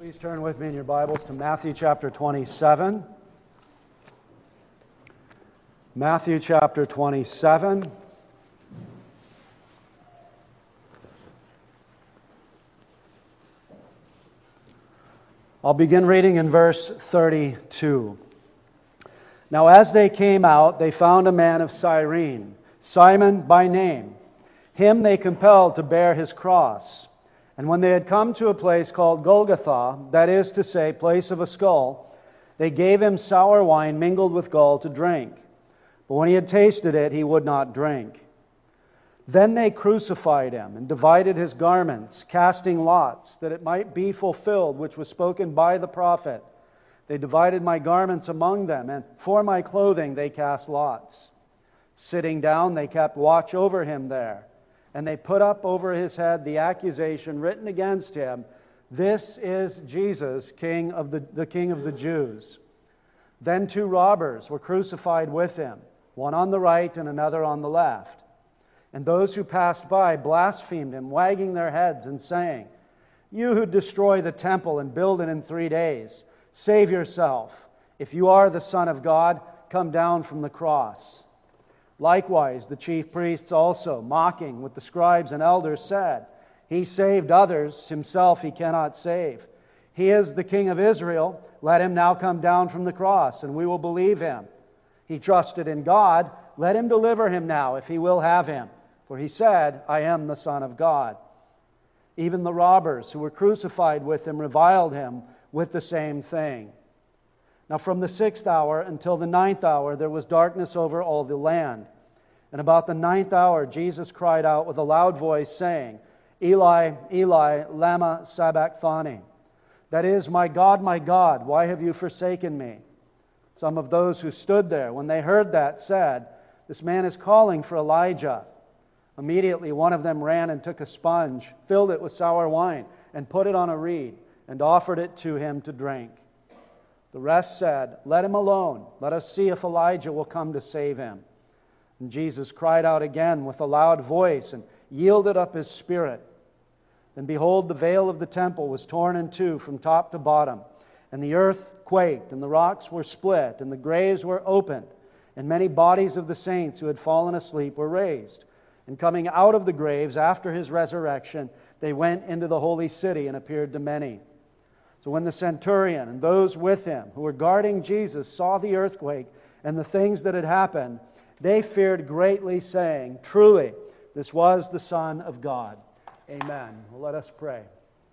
Please turn with me in your Bibles to Matthew chapter 27. Matthew chapter 27. I'll begin reading in verse 32. Now as they came out, they found a man of Cyrene, Simon by name. Him they compelled to bear his cross. And when they had come to a place called Golgotha, that is to say, place of a skull, they gave him sour wine mingled with gall to drink. But when he had tasted it, he would not drink. Then they crucified him and divided his garments, casting lots, that it might be fulfilled, which was spoken by the prophet. They divided my garments among them, and for my clothing they cast lots. Sitting down, they kept watch over him there. And they put up over his head the accusation written against him, "This is Jesus, King of the King of the Jews." Then two robbers were crucified with him, one on the right and another on the left. And those who passed by blasphemed him, wagging their heads and saying, "You who destroy the temple and build it in 3 days, save yourself. If you are the Son of God, come down from the cross." Likewise, the chief priests also, mocking with the scribes and elders, said, "He saved others, himself he cannot save. He is the King of Israel. Let him now come down from the cross, and we will believe him. He trusted in God. Let him deliver him now, if he will have him. For he said, 'I am the Son of God.'" Even the robbers who were crucified with him reviled him with the same thing. Now from the 6th hour until the 9th hour there was darkness over all the land. And about the 9th hour Jesus cried out with a loud voice, saying, "Eli, Eli, lama sabachthani?" That is, my God, why have you forsaken me?" Some of those who stood there, when they heard that, said, "This man is calling for Elijah." Immediately one of them ran and took a sponge, filled it with sour wine, and put it on a reed, and offered it to him to drink. The rest said, "Let him alone. Let us see if Elijah will come to save him." And Jesus cried out again with a loud voice and yielded up his spirit. Then behold, the veil of the temple was torn in two from top to bottom, and the earth quaked, and the rocks were split, and the graves were opened, and many bodies of the saints who had fallen asleep were raised. And coming out of the graves after his resurrection, they went into the holy city and appeared to many. So when the centurion and those with him who were guarding Jesus saw the earthquake and the things that had happened, they feared greatly, saying, "Truly, this was the Son of God." Amen. Well, let us pray.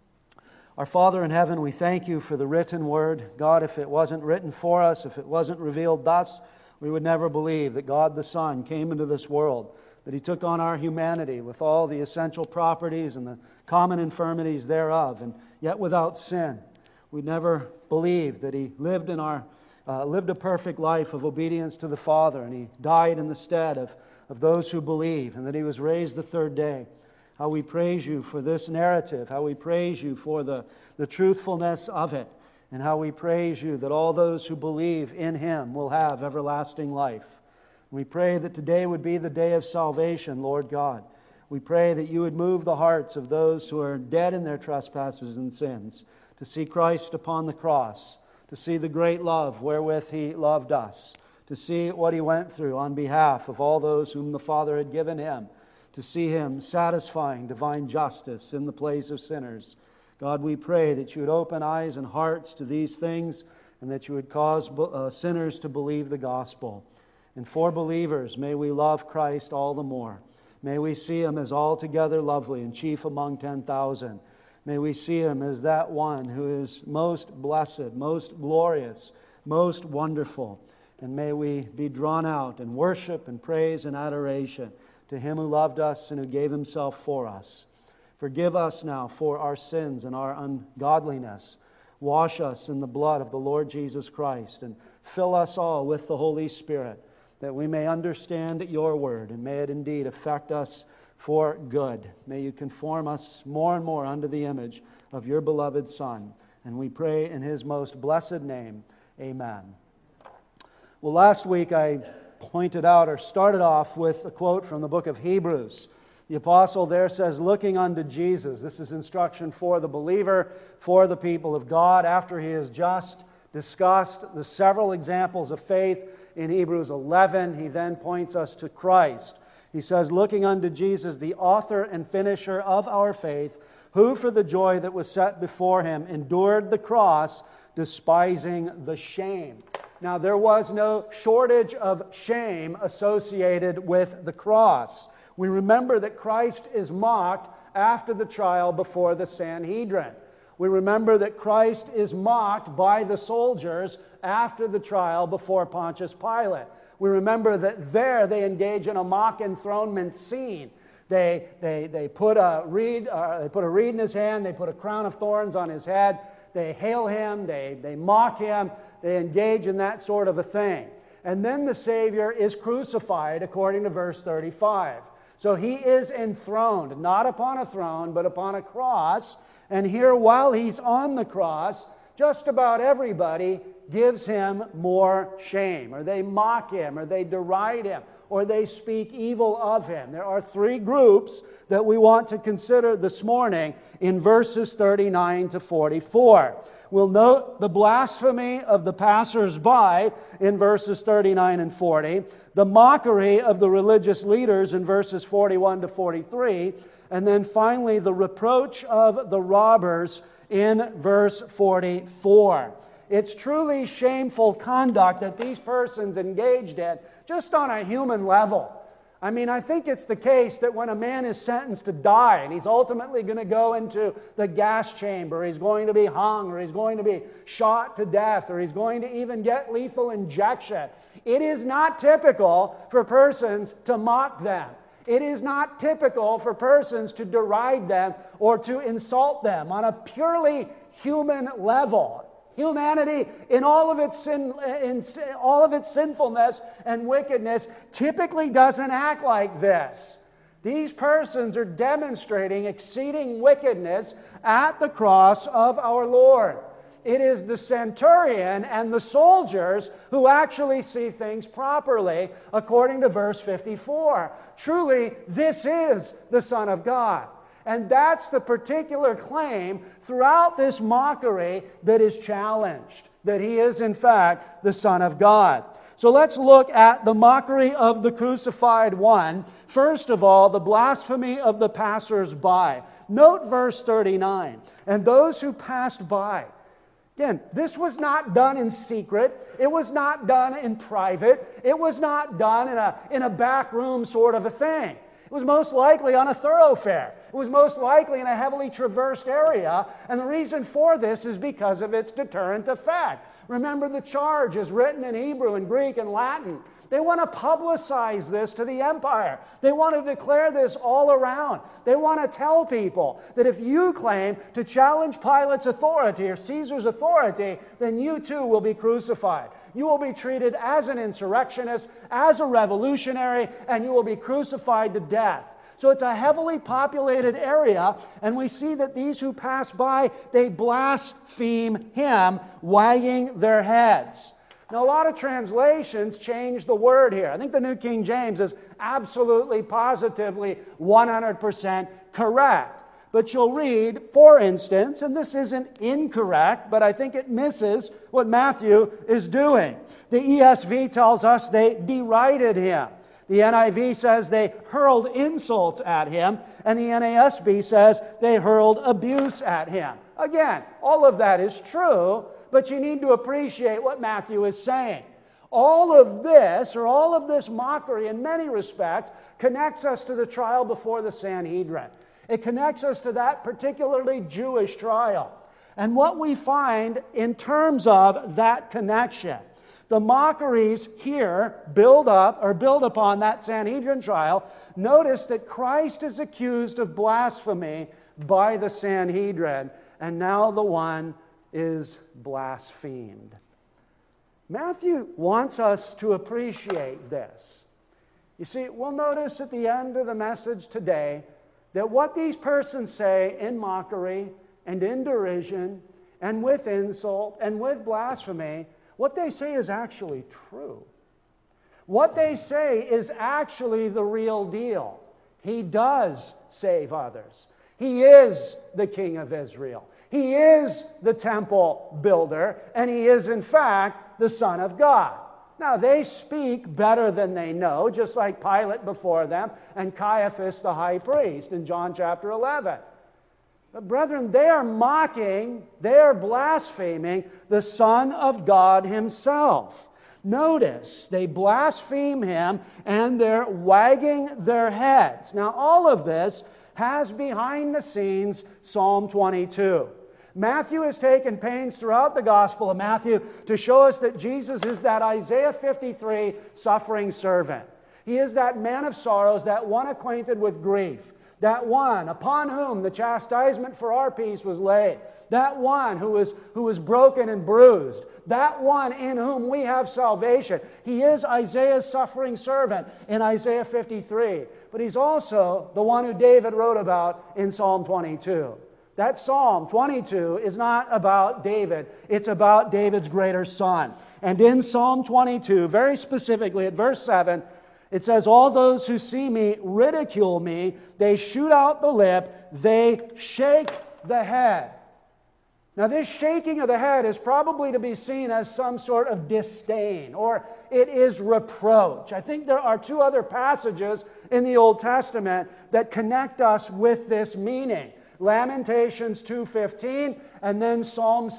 Our Father in heaven, we thank you for the written word. God, if it wasn't written for us, if it wasn't revealed thus, we would never believe that God the Son came into this world, that He took on our humanity with all the essential properties and the common infirmities thereof, and yet without sin. We never believed that He lived a perfect life of obedience to the Father, and He died in the stead of those who believe, and that He was raised the third day. How we praise you for this narrative, how we praise you for the truthfulness of it, and how we praise you that all those who believe in Him will have everlasting life. We pray that today would be the day of salvation, Lord God. We pray that you would move the hearts of those who are dead in their trespasses and sins to see Christ upon the cross, to see the great love wherewith He loved us, to see what He went through on behalf of all those whom the Father had given Him, to see Him satisfying divine justice in the place of sinners. God, we pray that you would open eyes and hearts to these things, and that you would cause sinners to believe the gospel. And for believers, may we love Christ all the more. May we see Him as altogether lovely and chief among 10,000. May we see Him as that one who is most blessed, most glorious, most wonderful. And may we be drawn out in worship and praise and adoration to Him who loved us and who gave Himself for us. Forgive us now for our sins and our ungodliness. Wash us in the blood of the Lord Jesus Christ, and fill us all with the Holy Spirit, that we may understand your word, and may it indeed affect us for good. May you conform us more and more unto the image of your beloved Son. And we pray in His most blessed name. Amen. Well, last week I pointed out or started off with a quote from the book of Hebrews The apostle there says, looking unto Jesus. This is instruction for the believer, for the people of God, after he has just discussed the several examples of faith in Hebrews 11. He then points us to Christ. He says, looking unto Jesus, the author and finisher of our faith, who for the joy that was set before him endured the cross, despising the shame. Now, there was no shortage of shame associated with the cross. We remember that Christ is mocked after the trial before the Sanhedrin. We remember that Christ is mocked by the soldiers after the trial before Pontius Pilate. We remember that there they engage in a mock enthronement scene. They put a reed in his hand, they put a crown of thorns on his head, they hail him, they mock him, they engage in that sort of a thing. And then the Savior is crucified according to verse 35. So he is enthroned, not upon a throne, but upon a cross. And here, while he's on the cross, just about everybody gives him more shame, or they mock him, or they deride him, or they speak evil of him. There are three groups that we want to consider this morning in verses 39 to 44. We'll note the blasphemy of the passers-by in verses 39 and 40, the mockery of the religious leaders in verses 41 to 43, and then finally the reproach of the robbers in verse 44. It's truly shameful conduct that these persons engaged in, just on a human level. I mean, I think it's the case that when a man is sentenced to die and he's ultimately going to go into the gas chamber, he's going to be hung, or he's going to be shot to death, or he's going to even get lethal injection, it is not typical for persons to mock them. It is not typical for persons to deride them or to insult them on a purely human level. Humanity, in all of its sinfulness and wickedness, typically doesn't act like this. These persons are demonstrating exceeding wickedness at the cross of our Lord. It is the centurion and the soldiers who actually see things properly, according to verse 54. Truly, this is the Son of God. And that's the particular claim throughout this mockery that is challenged, that he is in fact the Son of God. So let's look at the mockery of the crucified one. First of all, the blasphemy of the passers-by. Note verse 39. And those who passed by. Again, this was not done in secret. It was not done in private. It was not done in a back room sort of a thing. It was most likely on a thoroughfare. It was most likely in a heavily traversed area, and the reason for this is because of its deterrent effect. Remember, the charge is written in Hebrew and Greek and Latin. They want to publicize this to the empire. They want to declare this all around. They want to tell people that if you claim to challenge Pilate's authority or Caesar's authority, then you too will be crucified. You will be treated as an insurrectionist, as a revolutionary, and you will be crucified to death. So it's a heavily populated area, and we see that these who pass by, they blaspheme him, wagging their heads. Now, a lot of translations change the word here. I think the New King James is absolutely, positively, 100% correct. But you'll read, for instance, and this isn't incorrect, but I think it misses what Matthew is doing. The ESV tells us they derided him. The NIV says they hurled insults at him, and the NASB says they hurled abuse at him. Again, all of that is true, but you need to appreciate what Matthew is saying. All of this mockery, in many respects, connects us to the trial before the Sanhedrin. It connects us to that particularly Jewish trial. And what we find in terms of that connection, the mockeries here build upon that Sanhedrin trial. Notice that Christ is accused of blasphemy by the Sanhedrin, and now the one is blasphemed. Matthew wants us to appreciate this. You see, we'll notice at the end of the message today that what these persons say in mockery and in derision and with insult and with blasphemy, what they say is actually true. What they say is actually the real deal. He does save others. He is the King of Israel. He is the temple builder, and he is, in fact, the Son of God. Now, they speak better than they know, just like Pilate before them and Caiaphas the high priest in John chapter 11. But brethren, they are mocking, they are blaspheming the Son of God himself. Notice, they blaspheme him and they're wagging their heads. Now, all of this has behind the scenes Psalm 22. Matthew has taken pains throughout the Gospel of Matthew to show us that Jesus is that Isaiah 53 suffering servant. He is that man of sorrows, that one acquainted with grief, that one upon whom the chastisement for our peace was laid, that one who was broken and bruised, that one in whom we have salvation. He is Isaiah's suffering servant in Isaiah 53, but he's also the one who David wrote about in Psalm 22. That Psalm 22 is not about David. It's about David's greater son. And in Psalm 22, very specifically at verse 7, it says, all those who see me ridicule me. They shoot out the lip. They shake the head. Now, this shaking of the head is probably to be seen as some sort of disdain, or it is reproach. I think there are two other passages in the Old Testament that connect us with this meaning. Lamentations 2:15, and then Psalm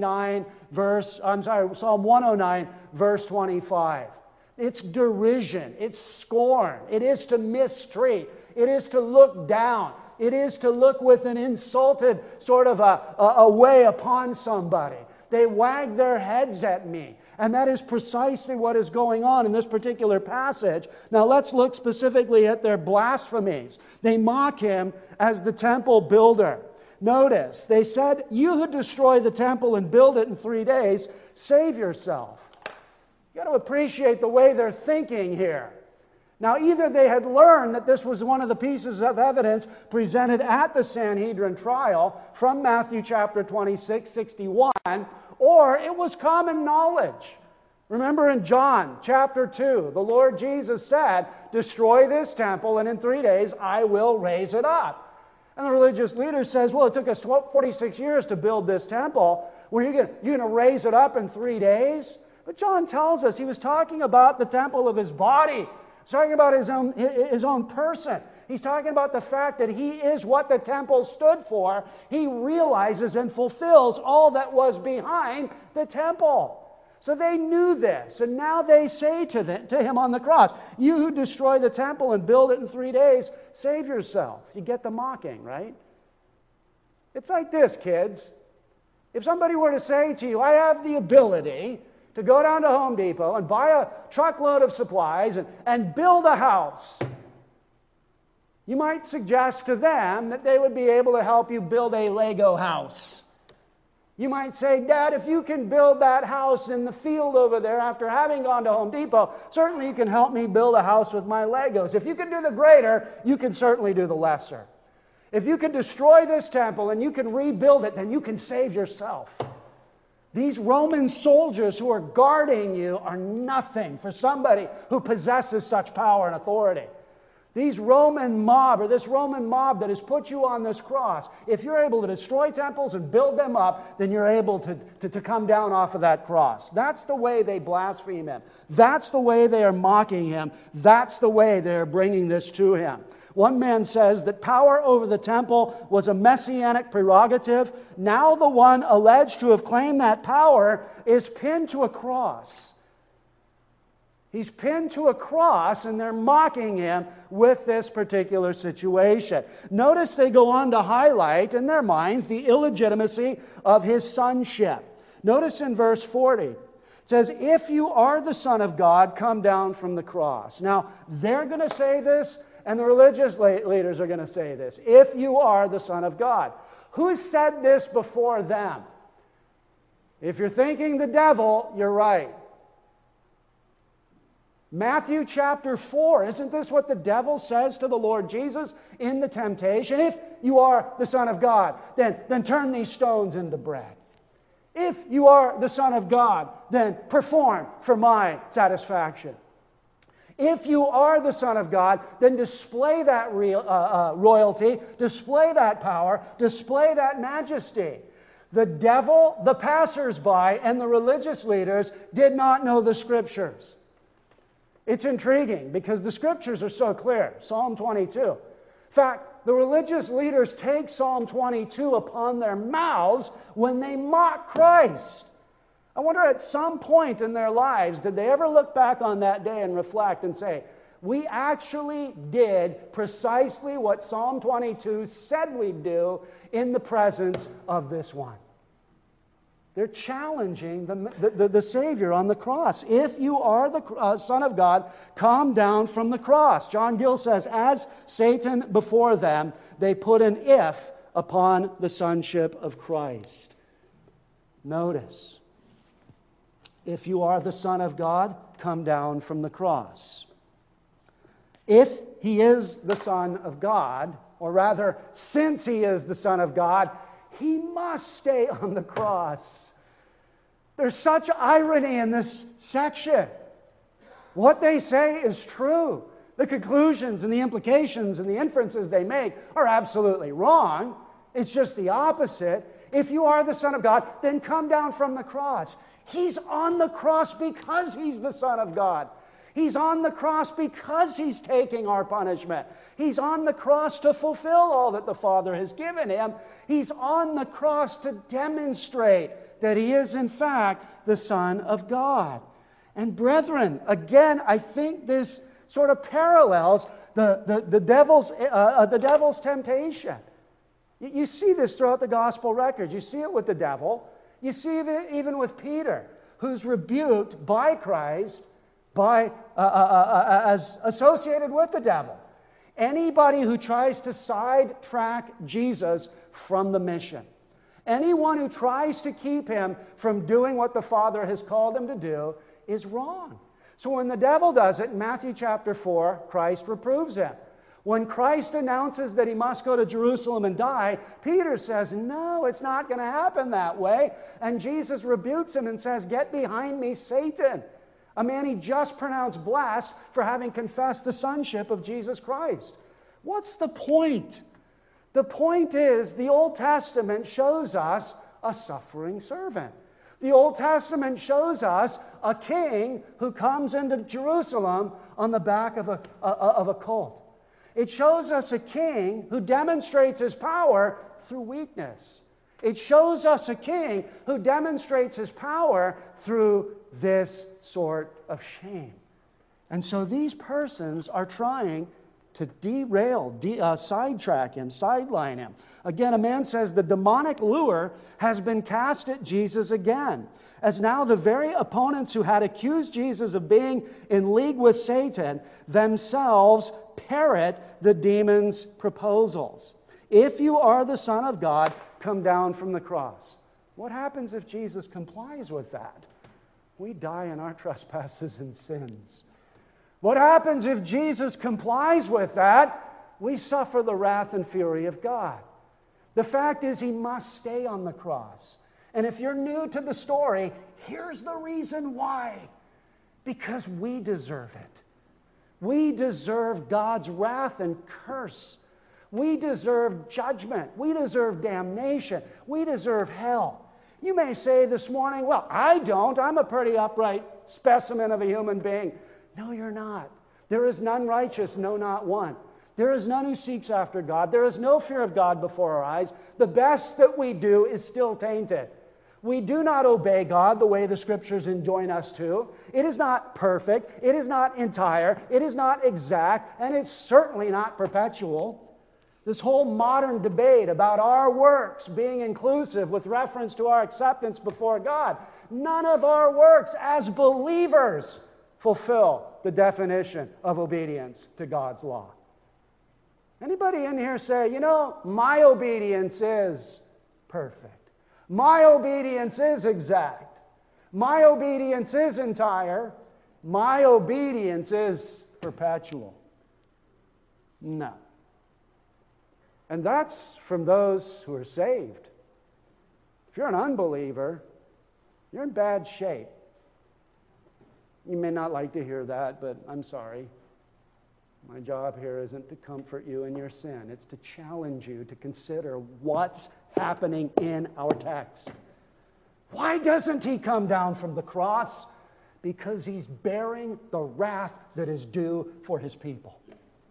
109, verse 25. It's derision, it's scorn, it is to mistreat, it is to look down, it is to look with an insulted sort of a way upon somebody. They wag their heads at me. And that is precisely what is going on in this particular passage. Now let's look specifically at their blasphemies. They mock him as the temple builder. Notice, they said, you who destroy the temple and build it in 3 days, save yourself. You've got to appreciate the way they're thinking here. Now, either they had learned that this was one of the pieces of evidence presented at the Sanhedrin trial from Matthew chapter 26, 61, or it was common knowledge. Remember in John chapter 2, the Lord Jesus said, destroy this temple and in 3 days I will raise it up. And the religious leader says, well, it took us 46 years to build this temple. Well, you're going to raise it up in 3 days? But John tells us he was talking about the temple of his body. He's talking about his own person. He's talking about the fact that he is what the temple stood for. He realizes and fulfills all that was behind the temple. So they knew this, and now they say to him on the cross, you who destroy the temple and build it in 3 days, save yourself. You get the mocking, right? It's like this, kids. If somebody were to say to you, I have the ability to go down to Home Depot and buy a truckload of supplies and build a house, you might suggest to them that they would be able to help you build a Lego house. You might say, Dad, if you can build that house in the field over there after having gone to Home Depot, certainly you can help me build a house with my Legos. If you can do the greater, you can certainly do the lesser. If you can destroy this temple and you can rebuild it, then you can save yourself. These Roman soldiers who are guarding you are nothing for somebody who possesses such power and authority. This Roman mob that has put you on this cross, if you're able to destroy temples and build them up, then you're able to come down off of that cross. That's the way they blaspheme him. That's the way they are mocking him. That's the way they are bringing this to him. One man says that power over the temple was a messianic prerogative. Now the one alleged to have claimed that power is pinned to a cross. He's pinned to a cross, and they're mocking him with this particular situation. Notice they go on to highlight in their minds the illegitimacy of his sonship. Notice in verse 40, it says, if you are the Son of God, come down from the cross. Now, they're going to say this, and the religious leaders are going to say this. If you are the Son of God. Who said this before them? If you're thinking the devil, you're right. Matthew chapter 4, isn't this what the devil says to the Lord Jesus in the temptation? If you are the Son of God, then turn these stones into bread. If you are the Son of God, then perform for my satisfaction. If you are the Son of God, then display that royalty, display that power, display that majesty. The devil, the passers-by, and the religious leaders did not know the Scriptures. It's intriguing because the Scriptures are so clear. Psalm 22. In fact, the religious leaders take Psalm 22 upon their mouths when they mock Christ. I wonder at some point in their lives, did they ever look back on that day and reflect and say, we actually did precisely what Psalm 22 said we'd do in the presence of this one? They're challenging the Savior on the cross. If you are the Son of God, come down from the cross. John Gill says, as Satan before them, they put an if upon the sonship of Christ. Notice, if you are the Son of God, come down from the cross. If he is the Son of God, or rather, since he is the Son of God, he must stay on the cross. There's such irony in this section. What they say is true. The conclusions and the implications and the inferences they make are absolutely wrong. It's just the opposite. If you are the Son of God, then come down from the cross. He's on the cross because he's the Son of God. He's on the cross because he's taking our punishment. He's on the cross to fulfill all that the Father has given him. He's on the cross to demonstrate that he is, in fact, the Son of God. And brethren, again, I think this sort of parallels the devil's temptation. You see this throughout the gospel records. You see it with the devil. You see it even with Peter, who's rebuked by Christ as associated with the devil. Anybody who tries to sidetrack Jesus from the mission, anyone who tries to keep him from doing what the Father has called him to do is wrong. So when the devil does it, in Matthew chapter 4, Christ reproves him. When Christ announces that he must go to Jerusalem and die, Peter says, no, it's not going to happen that way. And Jesus rebukes him and says, get behind me, Satan. A man he just pronounced blessed for having confessed the sonship of Jesus Christ. What's the point? The point is the Old Testament shows us a suffering servant. The Old Testament shows us a king who comes into Jerusalem on the back of a colt. It shows us a king who demonstrates his power through weakness. It shows us a king who demonstrates his power through this sort of shame. And so these persons are trying to derail, sidetrack him, sideline him. Again, a man says the demonic lure has been cast at Jesus again, as now the very opponents who had accused Jesus of being in league with Satan themselves parrot the demon's proposals. If you are the Son of God, come down from the cross. What happens if Jesus complies with that? We die in our trespasses and sins. What happens if Jesus complies with that? We suffer the wrath and fury of God. The fact is, he must stay on the cross. And if you're new to the story, here's the reason why. Because we deserve it. We deserve God's wrath and curse. We deserve judgment. We deserve damnation. We deserve hell. You may say this morning, well, I don't. I'm a pretty upright specimen of a human being. No, you're not. There is none righteous, no, not one. There is none who seeks after God. There is no fear of God before our eyes. The best that we do is still tainted. We do not obey God the way the Scriptures enjoin us to. It is not perfect. It is not entire. It is not exact. And it's certainly not perpetual. This whole modern debate about our works being inclusive with reference to our acceptance before God, none of our works as believers fulfill the definition of obedience to God's law. Anybody in here say, you know, my obedience is perfect. My obedience is exact. My obedience is entire. My obedience is perpetual. No. And that's from those who are saved. If you're an unbeliever, you're in bad shape. You may not like to hear that, but I'm sorry. My job here isn't to comfort you in your sin. It's to challenge you to consider what's happening in our text. Why doesn't he come down from the cross? Because he's bearing the wrath that is due for his people.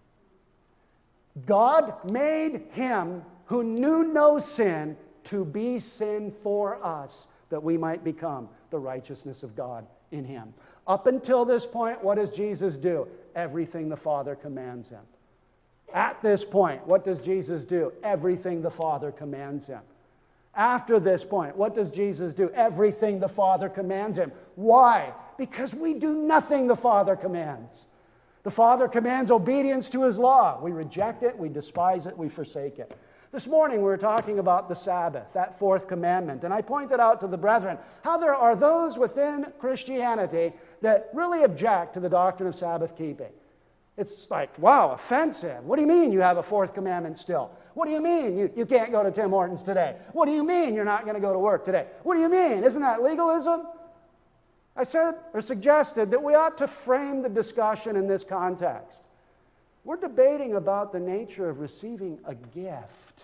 God made him who knew no sin to be sin for us, that we might become the righteousness of God in him. Up until this point, what does Jesus do? Everything the Father commands him. At this point, what does Jesus do? Everything the Father commands him. After this point, what does Jesus do? Everything the Father commands him. Why? Because we do nothing the Father commands. The Father commands obedience to his law. We reject it, we despise it, we forsake it. This morning we were talking about the Sabbath, that fourth commandment, and I pointed out to the brethren how there are those within Christianity that really object to the doctrine of Sabbath keeping. It's like, wow, offensive. What do you mean you have a fourth commandment still? What do you mean you can't go to Tim Hortons today? What do you mean you're not going to go to work today? What do you mean? Isn't that legalism? I said or suggested that we ought to frame the discussion in this context. We're debating about the nature of receiving a gift.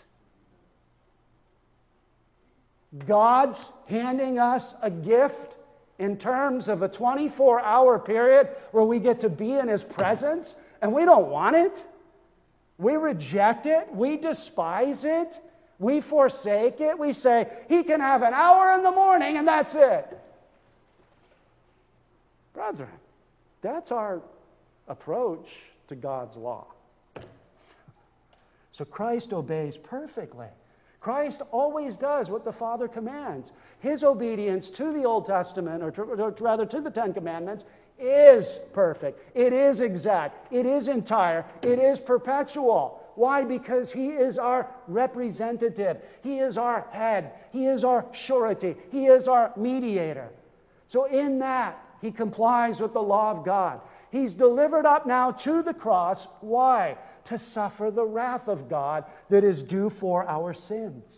God's handing us a gift in terms of a 24-hour period where we get to be in his presence, and we don't want it. We reject it. We despise it. We forsake it. We say, he can have an hour in the morning and that's it. Brethren, that's our approach to God's law. So Christ obeys perfectly. Christ always does what the Father commands. His obedience to the Old Testament, or rather to the Ten Commandments, is perfect. It is exact. It is entire. It is perpetual. Why? Because he is our representative. He is our head. He is our surety. He is our mediator. So in that, he complies with the law of God. He's delivered up now to the cross. Why? To suffer the wrath of God that is due for our sins.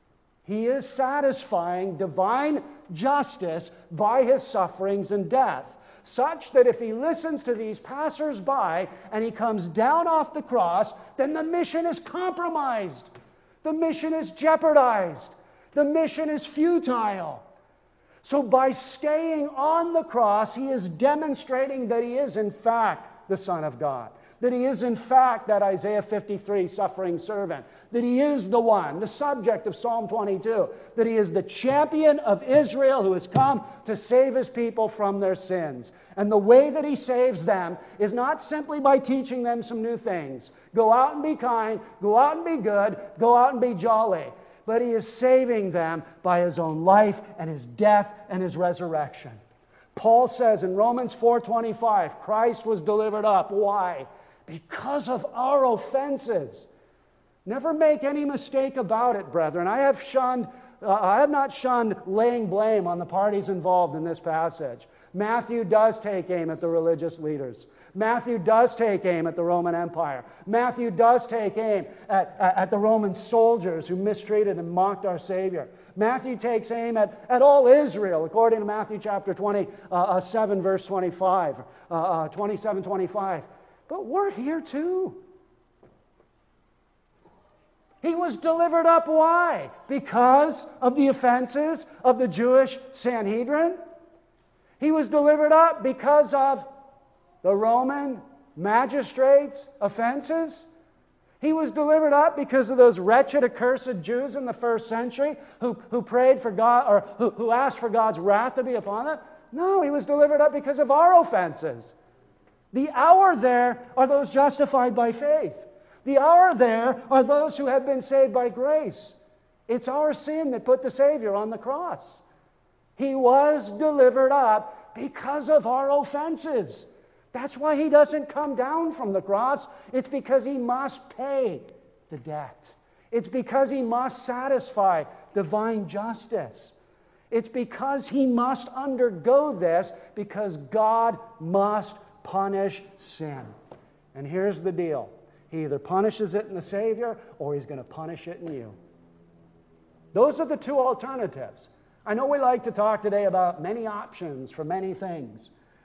He is satisfying divine justice by his sufferings and death, such that if he listens to these passers-by and he comes down off the cross, then the mission is compromised. The mission is jeopardized. The mission is futile. So by staying on the cross, he is demonstrating that he is in fact the Son of God. That he is in fact that Isaiah 53 suffering servant. That he is the one, the subject of Psalm 22. That he is the champion of Israel who has come to save his people from their sins. And the way that he saves them is not simply by teaching them some new things. Go out and be kind, go out and be good, go out and be jolly. But he is saving them by his own life and his death and his resurrection. Paul says in Romans 4:25, Christ was delivered up. Why? Because of our offenses. Never make any mistake about it, brethren. I have not shunned laying blame on the parties involved in this passage. Matthew does take aim at the religious leaders. Matthew does take aim at the Roman Empire. Matthew does take aim at the Roman soldiers who mistreated and mocked our Savior. Matthew takes aim at all Israel, according to Matthew chapter 27, verse 25, 27, 25. But we're here too. He was delivered up. Why? Because of the offenses of the Jewish Sanhedrin. He was delivered up because of the Roman magistrates' offenses. He was delivered up because of those wretched, accursed Jews in the first century who prayed for God, or who asked for God's wrath to be upon them. No, he was delivered up because of our offenses. The our there are those justified by faith. The our there are those who have been saved by grace. It's our sin that put the Savior on the cross. He was delivered up because of our offenses. That's why he doesn't come down from the cross. It's because he must pay the debt. It's because he must satisfy divine justice. It's because he must undergo this, because God must punish sin. And here's the deal. He either punishes it in the Savior or he's going to punish it in you. Those are the two alternatives. I know we like to talk today about many options for many things.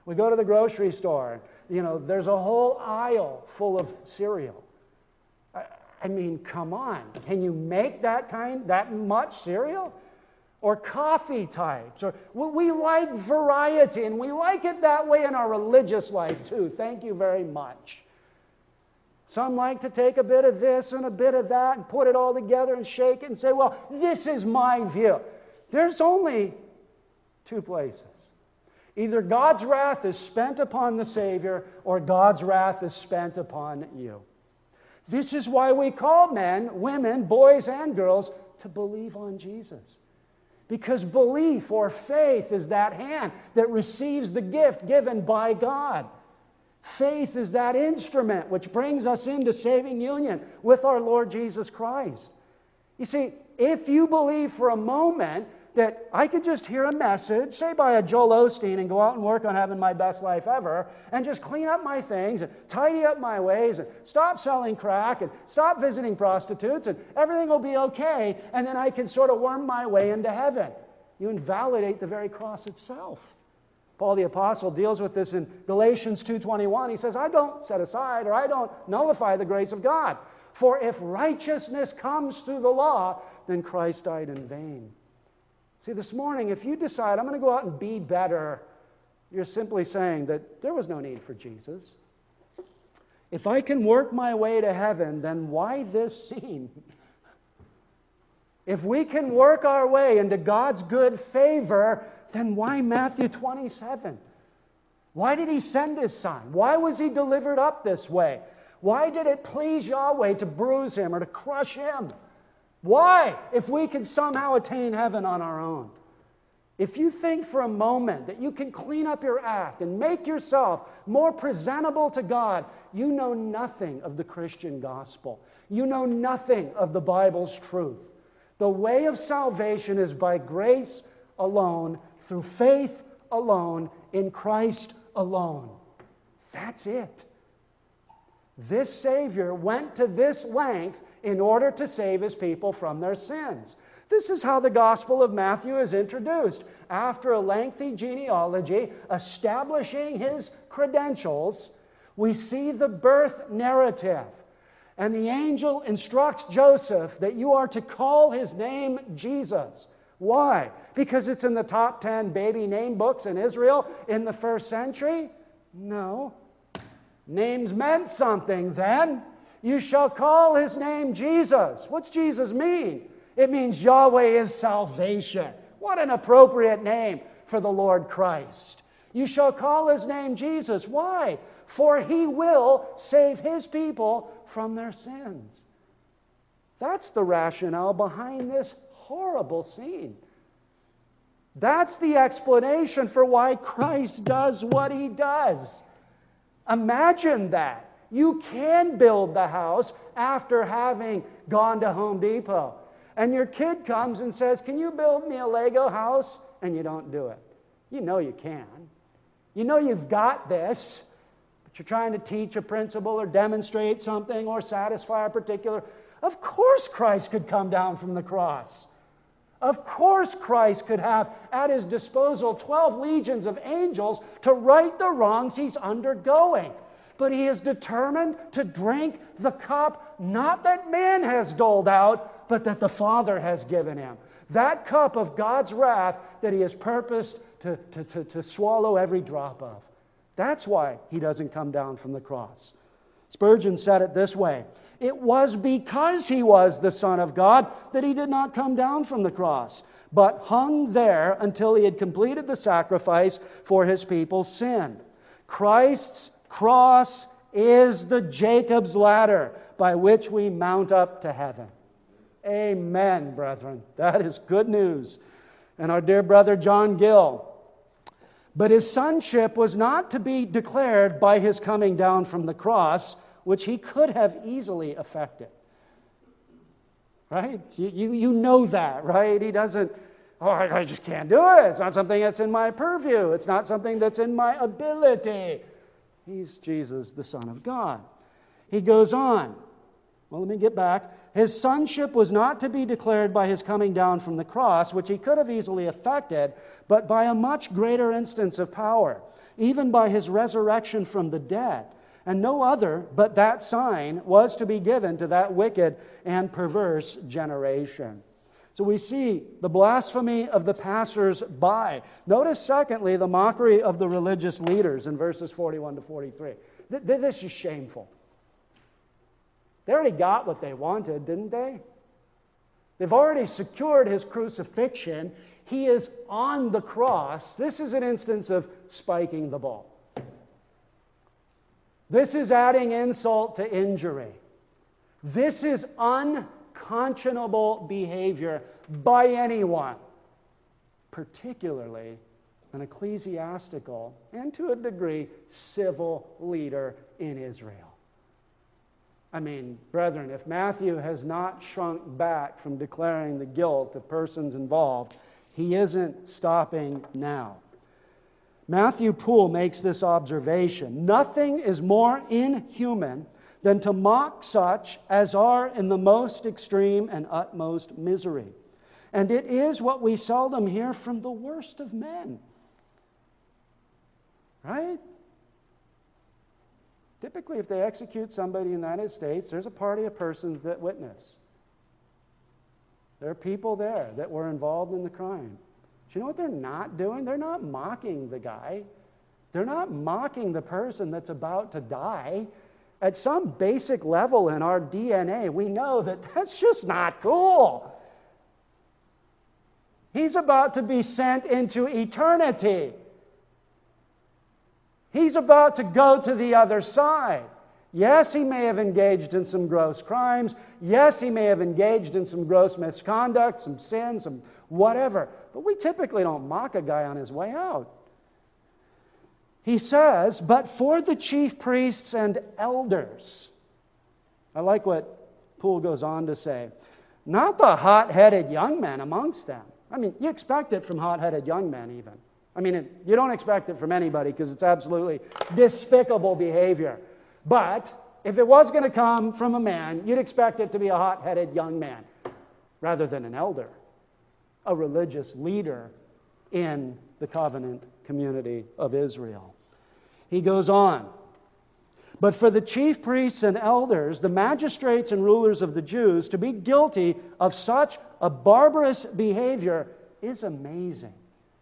We go to the grocery store, there's a whole aisle full of cereal. I mean, come on. Can you make that much cereal? Or coffee types. Or we like variety, and we like it that way in our religious life too. Thank you very much. Some like to take a bit of this and a bit of that and put it all together and shake it and say, well, this is my view. There's only two places. Either God's wrath is spent upon the Savior or God's wrath is spent upon you. This is why we call men, women, boys, and girls to believe on Jesus. Because belief or faith is that hand that receives the gift given by God. Faith is that instrument which brings us into saving union with our Lord Jesus Christ. You see, if you believe for a moment that I could just hear a message, say by a Joel Osteen, and go out and work on having my best life ever, and just clean up my things, and tidy up my ways, and stop selling crack, and stop visiting prostitutes, and everything will be okay, and then I can sort of worm my way into heaven. You invalidate the very cross itself. Paul the Apostle deals with this in Galatians 2:21. He says, I don't set aside, or I don't nullify the grace of God. For if righteousness comes through the law, then Christ died in vain. See, this morning, if you decide, I'm going to go out and be better, you're simply saying that there was no need for Jesus. If I can work my way to heaven, then why this scene? If we can work our way into God's good favor, then why Matthew 27? Why did He send His Son? Why was He delivered up this way? Why did it please Yahweh to bruise Him or to crush Him? Why, if we can somehow attain heaven on our own? If you think for a moment that you can clean up your act and make yourself more presentable to God, you know nothing of the Christian gospel. You know nothing of the Bible's truth. The way of salvation is by grace alone, through faith alone, in Christ alone. That's it. This Savior went to this length in order to save His people from their sins. This is how the Gospel of Matthew is introduced. After a lengthy genealogy establishing His credentials, we see the birth narrative. And the angel instructs Joseph that you are to call his name Jesus. Why? Because it's in the top 10 baby name books in Israel in the first century? No. Names meant something then. You shall call his name Jesus. What's Jesus mean? It means Yahweh is salvation. What an appropriate name for the Lord Christ. You shall call his name Jesus. Why? For he will save his people from their sins. That's the rationale behind this horrible scene. That's the explanation for why Christ does what he does. Imagine that. You can build the house after having gone to Home Depot. And your kid comes and says, can you build me a Lego house? And you don't do it. You know you can. You know you've got this, but you're trying to teach a principle or demonstrate something or satisfy a particular. Of course Christ could come down from the cross. Of course Christ could have at his disposal 12 legions of angels to right the wrongs he's undergoing. But he is determined to drink the cup, not that man has doled out, but that the Father has given him. That cup of God's wrath that he has purposed to swallow every drop of. That's why he doesn't come down from the cross. Spurgeon said it this way: it was because he was the Son of God that he did not come down from the cross, but hung there until he had completed the sacrifice for his people's sin. Christ's cross is the Jacob's ladder by which we mount up to heaven. Amen, brethren. That is good news. And our dear brother John Gill. But his sonship was not to be declared by his coming down from the cross, which he could have easily effected. Right? You know that, right? He doesn't, I just can't do it. It's not something that's in my purview. It's not something that's in my ability. He's Jesus, the Son of God. He goes on. Well, let me get back. His sonship was not to be declared by his coming down from the cross, which he could have easily effected, but by a much greater instance of power, even by his resurrection from the dead. And no other but that sign was to be given to that wicked and perverse generation. So we see the blasphemy of the passers-by. Notice, secondly, the mockery of the religious leaders in verses 41 to 43. This is shameful. They already got what they wanted, didn't they? They've already secured his crucifixion. He is on the cross. This is an instance of spiking the ball. This is adding insult to injury. This is unconscionable behavior by anyone, particularly an ecclesiastical and, to a degree, civil leader in Israel. I mean, brethren, if Matthew has not shrunk back from declaring the guilt of persons involved, he isn't stopping now. Matthew Poole makes this observation: nothing is more inhuman than to mock such as are in the most extreme and utmost misery. And it is what we seldom hear from the worst of men. Right? Typically, if they execute somebody in the United States, there's a party of persons that witness. There are people there that were involved in the crime. Do you know what they're not doing? They're not mocking the guy. They're not mocking the person that's about to die. At some basic level in our DNA, we know that that's just not cool. He's about to be sent into eternity. He's about to go to the other side. Yes, he may have engaged in some gross crimes. Yes, he may have engaged in some gross misconduct, some sin, some whatever. But we typically don't mock a guy on his way out. He says, but for the chief priests and elders. I like what Poole goes on to say. Not the hot-headed young men amongst them. I mean, you expect it from hot-headed young men even. I mean, you don't expect it from anybody because it's absolutely despicable behavior. But if it was going to come from a man, you'd expect it to be a hot-headed young man rather than an elder, a religious leader in the covenant community of Israel. He goes on, but for the chief priests and elders, the magistrates and rulers of the Jews, to be guilty of such a barbarous behavior is amazing.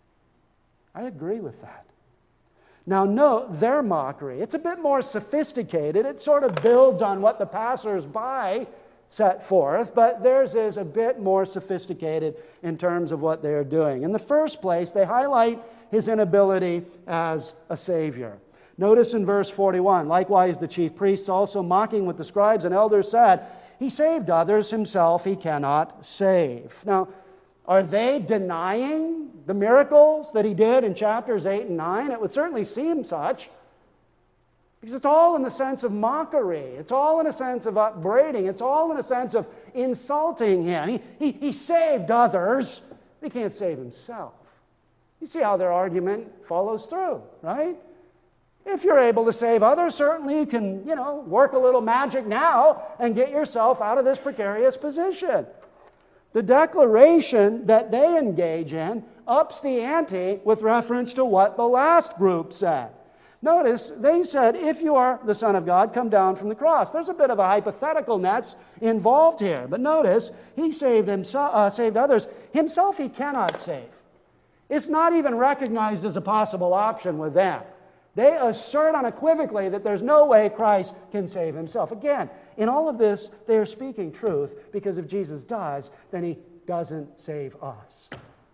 I agree with that. Now note their mockery. It's a bit more sophisticated. It sort of builds on what the passers-by set forth, but theirs is a bit more sophisticated in terms of what they're doing. In the first place, they highlight his inability as a savior. Notice in verse 41, likewise the chief priests also mocking what the scribes and elders said, he saved others, himself he cannot save. Now, are they denying the miracles that he did in chapters 8 and 9? It would certainly seem such. Because it's all in the sense of mockery. It's all in a sense of upbraiding. It's all in a sense of insulting him. He saved others, but he can't save himself. You see how their argument follows through, right? If you're able to save others, certainly you can, work a little magic now and get yourself out of this precarious position. The declaration that they engage in ups the ante with reference to what the last group said. Notice, they said, if you are the Son of God, come down from the cross. There's a bit of a hypotheticalness involved here. But notice, he saved others. Himself he cannot save. It's not even recognized as a possible option with them. They assert unequivocally that there's no way Christ can save himself. Again, in all of this, they are speaking truth, because if Jesus does, then he doesn't save us.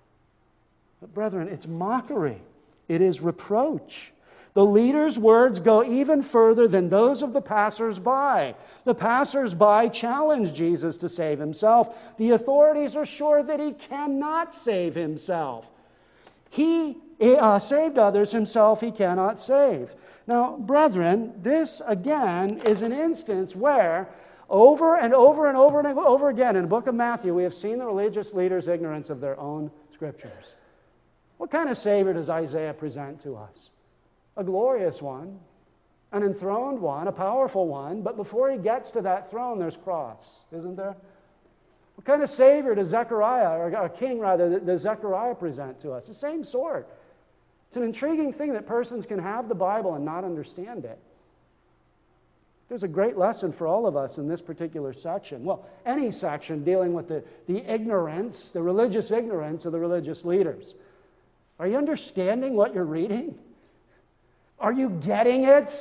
But brethren, it's mockery. It is reproach. The leaders' words go even further than those of the passers-by. The passers-by challenge Jesus to save himself. The authorities are sure that he cannot save himself. He saved others, himself he cannot save. Now, brethren, this again is an instance where over and over and over and over again in the book of Matthew, we have seen the religious leaders' ignorance of their own scriptures. What kind of Savior does Isaiah present to us? A glorious one, an enthroned one, a powerful one, but before he gets to that throne, there's cross, isn't there? What kind of Savior does Zechariah, or king rather, does Zechariah present to us? The same sort. It's an intriguing thing that persons can have the Bible and not understand it. There's a great lesson for all of us in this particular section. Well, any section dealing with the ignorance, the religious ignorance of the religious leaders. Are you understanding what you're reading? Are you getting it?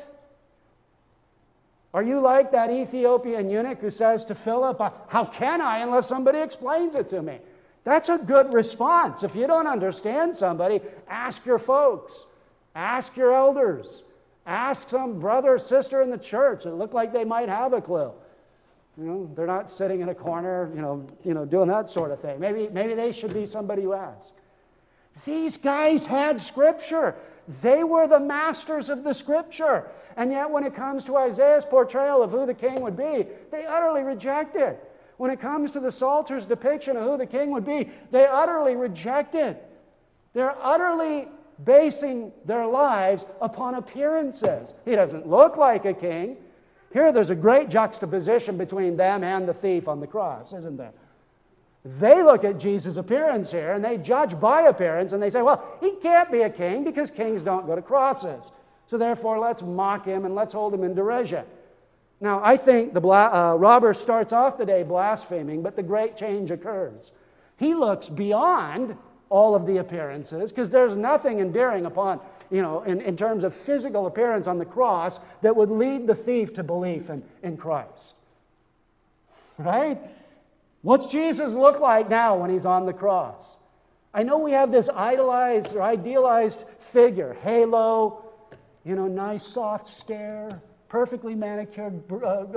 Are you like that Ethiopian eunuch who says to Philip, how can I unless somebody explains it to me? That's a good response. If you don't understand somebody, ask your folks. Ask your elders. Ask some brother or sister in the church that look like they might have a clue. They're not sitting in a corner, doing that sort of thing. Maybe they should be somebody you ask. These guys had Scripture. They were the masters of the Scripture. And yet when it comes to Isaiah's portrayal of who the king would be, they utterly reject it. When it comes to the Psalter's depiction of who the king would be, they utterly reject it. They're utterly basing their lives upon appearances. He doesn't look like a king. Here there's a great juxtaposition between them and the thief on the cross, isn't there? They look at Jesus' appearance here and they judge by appearance and they say, well, he can't be a king because kings don't go to crosses. So therefore, let's mock him and let's hold him in derision. Now, I think the robber starts off the day blaspheming, but the great change occurs. He looks beyond all of the appearances because there's nothing endearing upon, in terms of physical appearance on the cross that would lead the thief to belief in Christ. Right? What's Jesus look like now when he's on the cross? I know we have this idolized or idealized figure, halo, nice soft stare, perfectly manicured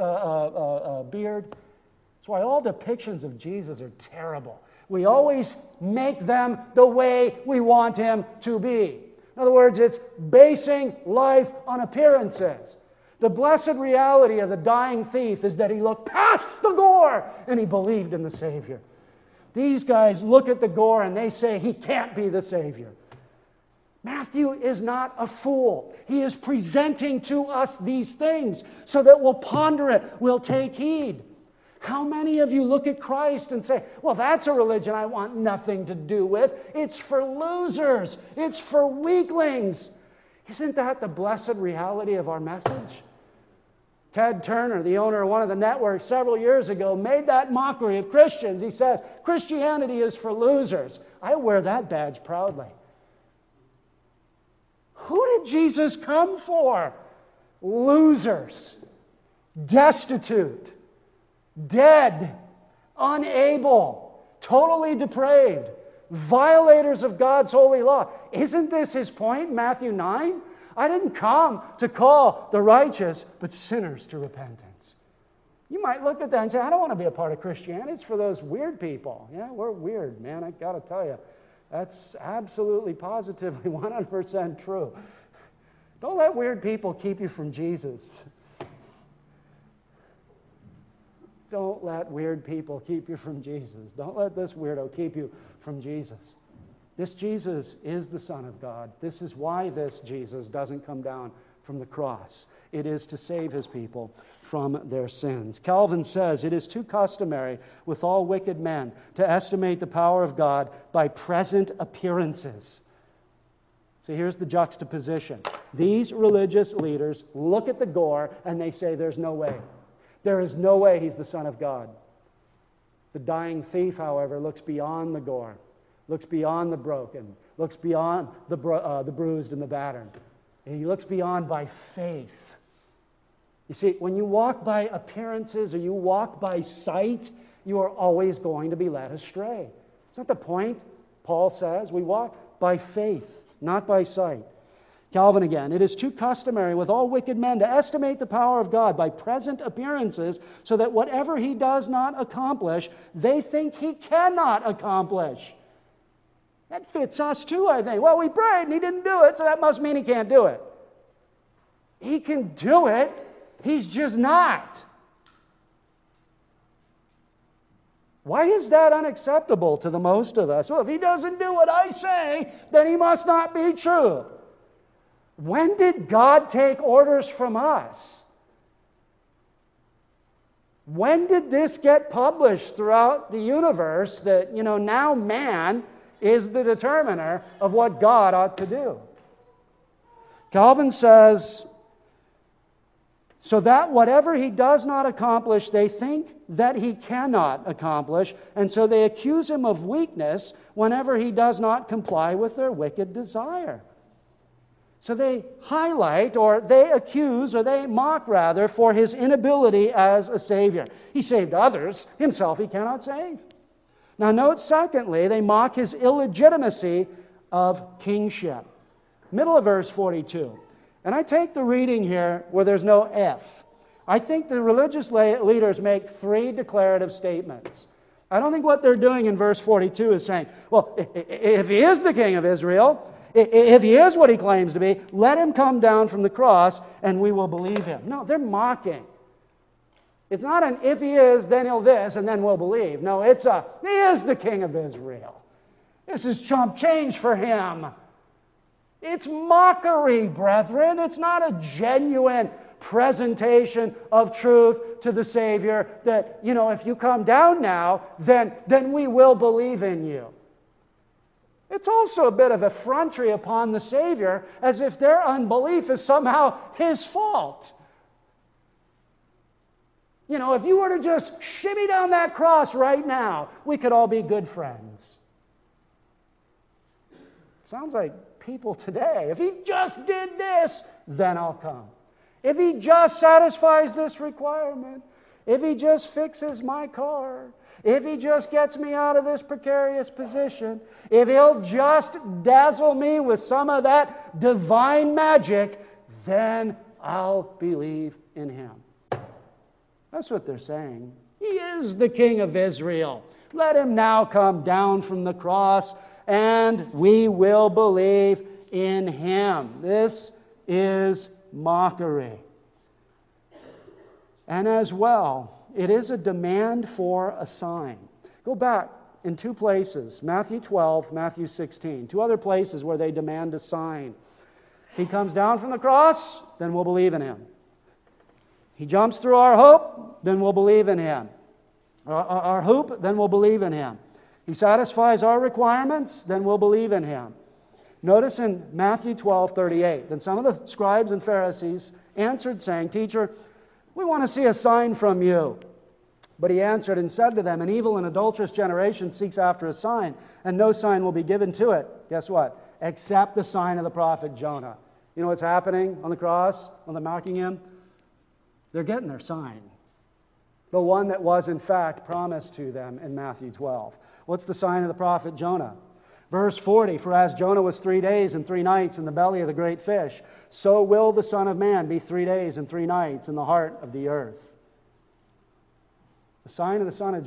beard. That's why all depictions of Jesus are terrible. We always make them the way we want him to be. In other words, it's basing life on appearances. The blessed reality of the dying thief is that he looked past the gore and he believed in the Savior. These guys look at the gore and they say he can't be the Savior. Matthew is not a fool. He is presenting to us these things so that we'll ponder it, we'll take heed. How many of you look at Christ and say, well, that's a religion I want nothing to do with. It's for losers. It's for weaklings. Isn't that the blessed reality of our message? Ted Turner, the owner of one of the networks several years ago, made that mockery of Christians. He says, Christianity is for losers. I wear that badge proudly. Who did Jesus come for? Losers, destitute, dead, unable, totally depraved, violators of God's holy law. Isn't this his point in Matthew 9? I didn't come to call the righteous, but sinners to repentance. You might look at that and say, I don't want to be a part of Christianity. It's for those weird people. Yeah, we're weird, man. I got to tell you. That's absolutely, positively, 100% true. Don't let weird people keep you from Jesus. Don't let weird people keep you from Jesus. Don't let this weirdo keep you from Jesus. This Jesus is the Son of God. This is why this Jesus doesn't come down from the cross. It is to save his people from their sins. Calvin says, it is too customary with all wicked men to estimate the power of God by present appearances. So here's the juxtaposition. These religious leaders look at the gore and they say, there's no way. There is no way he's the Son of God. The dying thief, however, looks beyond the gore, looks beyond the broken, looks beyond the bruised and the battered. And he looks beyond by faith. You see, when you walk by appearances or you walk by sight, you are always going to be led astray. It's not the point. Paul says we walk by faith, not by sight. Calvin again, it is too customary with all wicked men to estimate the power of God by present appearances, so that whatever he does not accomplish, they think he cannot accomplish. That fits us too, I think. Well, we prayed and he didn't do it, so that must mean he can't do it. He can do it, he's just not. Why is that unacceptable to the most of us? Well, if he doesn't do what I say, then he must not be true. When did God take orders from us? When did this get published throughout the universe that, now man is the determiner of what God ought to do? Calvin says, so that whatever he does not accomplish, they think that he cannot accomplish, and so they accuse him of weakness whenever he does not comply with their wicked desire. So they highlight, or they accuse, or they mock rather, for his inability as a Savior. He saved others, himself he cannot save. Now note, secondly, they mock his illegitimacy of kingship. Middle of verse 42. And I take the reading here where there's no if. I think the religious leaders make three declarative statements. I don't think what they're doing in verse 42 is saying, well, if he is the king of Israel, if he is what he claims to be, let him come down from the cross and we will believe him. No, they're mocking. It's not an if he is, then he'll this, and then we'll believe. No, it's he is the king of Israel. This is chump change for him. It's mockery, brethren. It's not a genuine presentation of truth to the Savior that, if you come down now, then we will believe in you. It's also a bit of effrontery upon the Savior, as if their unbelief is somehow his fault. If you were to just shimmy down that cross right now, we could all be good friends. It sounds like people today. If he just did this, then I'll come. If he just satisfies this requirement, if he just fixes my car, if he just gets me out of this precarious position, if he'll just dazzle me with some of that divine magic, then I'll believe in him. That's what they're saying. He is the King of Israel. Let him now come down from the cross, and we will believe in him. This is mockery. And as well, it is a demand for a sign. Go back in two places, Matthew 12, Matthew 16, two other places where they demand a sign. If he comes down from the cross, then we'll believe in him. He jumps through our hope, then we'll believe in him. Our hoop, then we'll believe in him. He satisfies our requirements, then we'll believe in him. Notice in Matthew 12:38, then some of the scribes and Pharisees answered, saying, Teacher, we want to see a sign from you. But he answered and said to them, An evil and adulterous generation seeks after a sign, and no sign will be given to it. Guess what? Except the sign of the prophet Jonah. You know what's happening on the cross when they're mocking him? They're getting their sign. The one that was in fact promised to them in Matthew 12. What's the sign of the prophet Jonah? Verse 40, For as Jonah was 3 days and 3 nights in the belly of the great fish, so will the Son of Man be 3 days and 3 nights in the heart of the earth. The sign of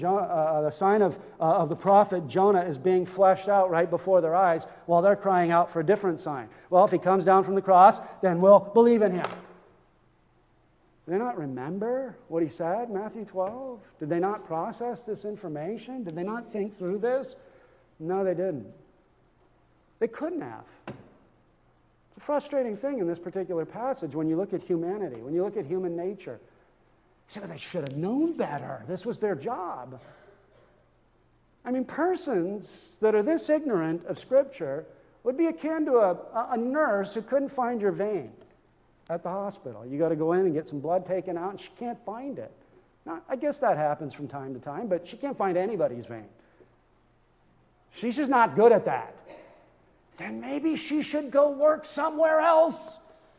the prophet Jonah is being fleshed out right before their eyes while they're crying out for a different sign. Well, if he comes down from the cross, then we'll believe in him. Did they not remember what he said, Matthew 12? Did they not process this information? Did they not think through this? No, they didn't. They couldn't have. It's a frustrating thing in this particular passage when you look at humanity, when you look at human nature. You say, well, they should have known better. This was their job. I mean, persons that are this ignorant of Scripture would be akin to a nurse who couldn't find your vein at the hospital. You got to go in and get some blood taken out, and she can't find it. Now, I guess that happens from time to time, but she can't find anybody's vein. She's just not good at that. Then maybe she should go work somewhere else.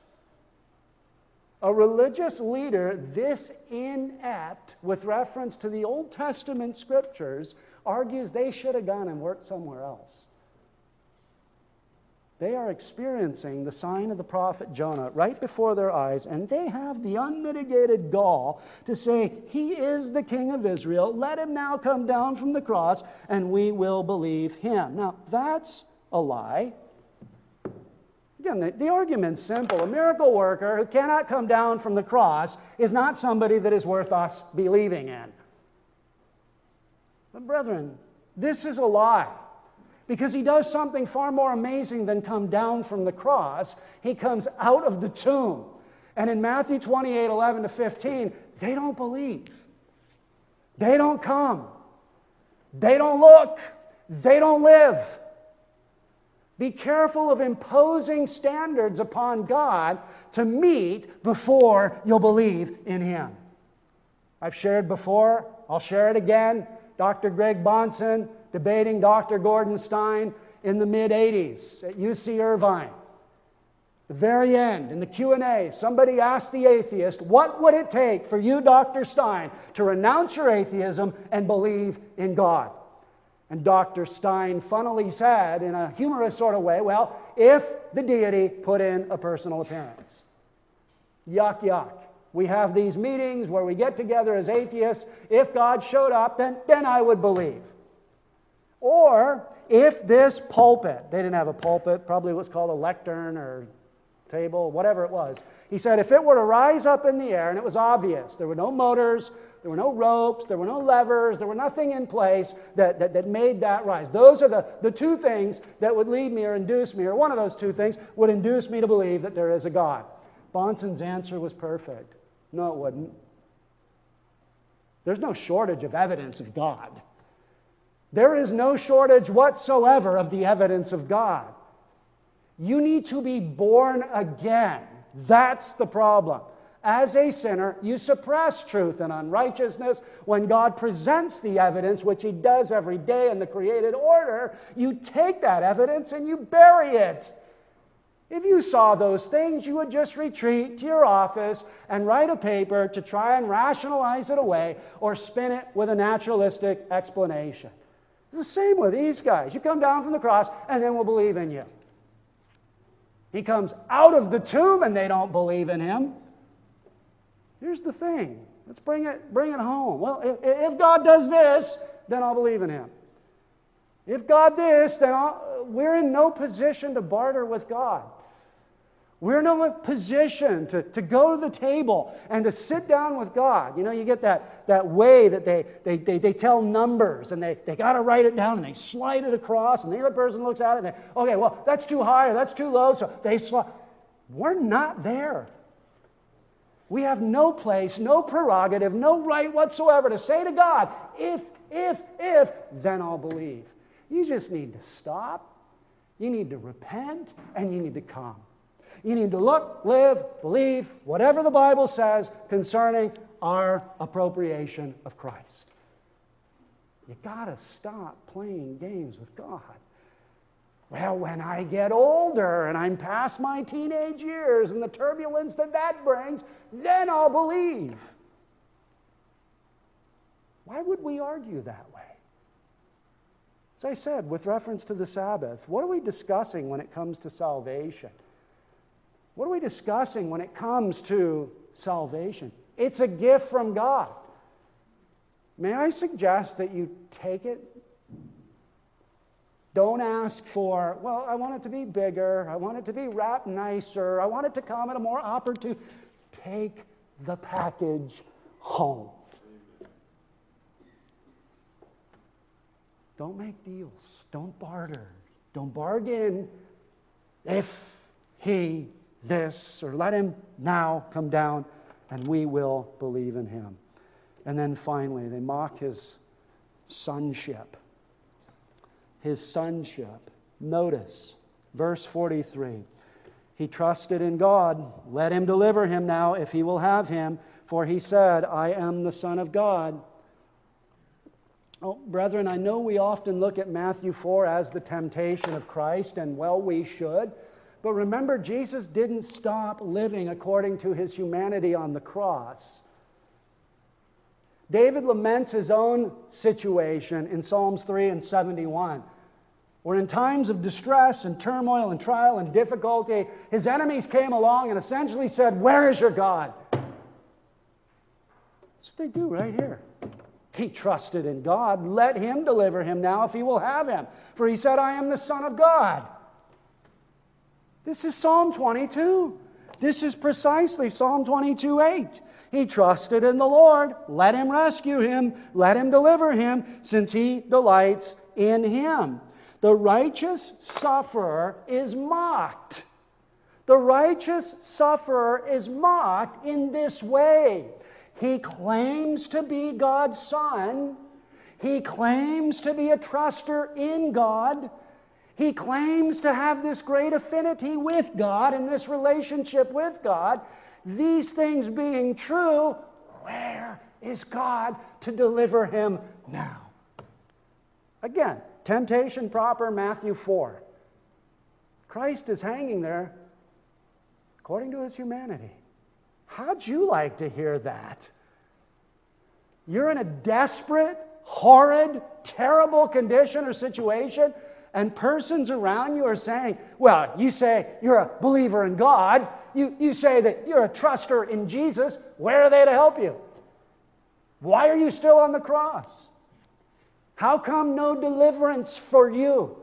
A religious leader this inept with reference to the Old Testament Scriptures argues they should have gone and worked somewhere else. They are experiencing the sign of the prophet Jonah right before their eyes, and they have the unmitigated gall to say, He is the King of Israel. Let him now come down from the cross, and we will believe him. Now, that's a lie. Again, the argument's simple. A miracle worker who cannot come down from the cross is not somebody that is worth us believing in. But brethren, this is a lie. Because he does something far more amazing than come down from the cross. He comes out of the tomb. And in Matthew 28, 11 to 15, they don't believe. They don't come. They don't look. They don't live. Be careful of imposing standards upon God to meet before you'll believe in Him. I've shared before, I'll share it again. Dr. Greg Bahnsen debating Dr. Gordon Stein in the mid-'80s at UC Irvine. The very end, in the Q&A, somebody asked the atheist, what would it take for you, Dr. Stein, to renounce your atheism and believe in God? And Dr. Stein funnily said, in a humorous sort of way, well, if the deity put in a personal appearance. Yuck, yuck. We have these meetings where we get together as atheists. If God showed up, then I would believe. Or if this pulpit, they didn't have a pulpit, probably was called a lectern or table, whatever it was. He said if it were to rise up in the air and it was obvious, there were no motors, there were no ropes, there were no levers, there were nothing in place that made that rise. Those are the two things that would lead me or induce me, or one of those two things would induce me to believe that there is a God. Bahnsen's answer was perfect. No, it wouldn't. There's no shortage of evidence of God. There is no shortage whatsoever of the evidence of God. You need to be born again. That's the problem. As a sinner, you suppress truth and unrighteousness. When God presents the evidence, which He does every day in the created order, you take that evidence and you bury it. If you saw those things, you would just retreat to your office and write a paper to try and rationalize it away or spin it with a naturalistic explanation. It's the same with these guys. You come down from the cross and then we'll believe in you. He comes out of the tomb and they don't believe in Him. Here's the thing. Let's bring it home. Well, if God does this, then I'll believe in Him. If God this, then we're in no position to barter with God. We're in no position to go to the table and to sit down with God. You know, you get that way that they tell numbers and they got to write it down and they slide it across and the other person looks at it and they, okay, well, that's too high or that's too low, so they slide. We're not there. We have no place, no prerogative, no right whatsoever to say to God, if, then I'll believe. You just need to stop. You need to repent and you need to come. You need to look, live, believe, whatever the Bible says concerning our appropriation of Christ. You got to stop playing games with God. Well, when I get older and I'm past my teenage years and the turbulence that brings, then I'll believe. Why would we argue that way? As I said, with reference to the Sabbath, what are we discussing when it comes to salvation? What are we discussing when it comes to salvation? It's a gift from God. May I suggest that you take it? Don't ask for, well, I want it to be bigger, I want it to be wrapped nicer, I want it to come at a more opportune. Take the package home. Don't make deals. Don't barter. Don't bargain. If He this, or let Him now come down and we will believe in Him. And then finally, they mock His sonship. His sonship. Notice, verse 43. He trusted in God. Let Him deliver him now if He will have him. For He said, I am the Son of God. Oh, brethren, I know we often look at Matthew 4 as the temptation of Christ, and well, we should. But remember, Jesus didn't stop living according to His humanity on the cross. David laments his own situation in Psalms 3 and 71, where in times of distress and turmoil and trial and difficulty, his enemies came along and essentially said, where is your God? That's what they do right here. He trusted in God. Let Him deliver him now if He will have him. For He said, I am the Son of God. This is Psalm 22. This is precisely Psalm 22:8. He trusted in the Lord. Let Him rescue him. Let Him deliver him, since He delights in Him. The righteous sufferer is mocked. The righteous sufferer is mocked in this way. He claims to be God's son. He claims to be a truster in God. He claims to have this great affinity with God and this relationship with God. These things being true, where is God to deliver him now? Again, temptation proper, Matthew 4. Christ is hanging there according to his humanity. How'd you like to hear that? You're in a desperate, horrid, terrible condition or situation, and persons around you are saying, well, you say you're a believer in God. You say that you're a truster in Jesus. Where are they to help you? Why are you still on the cross? How come no deliverance for you?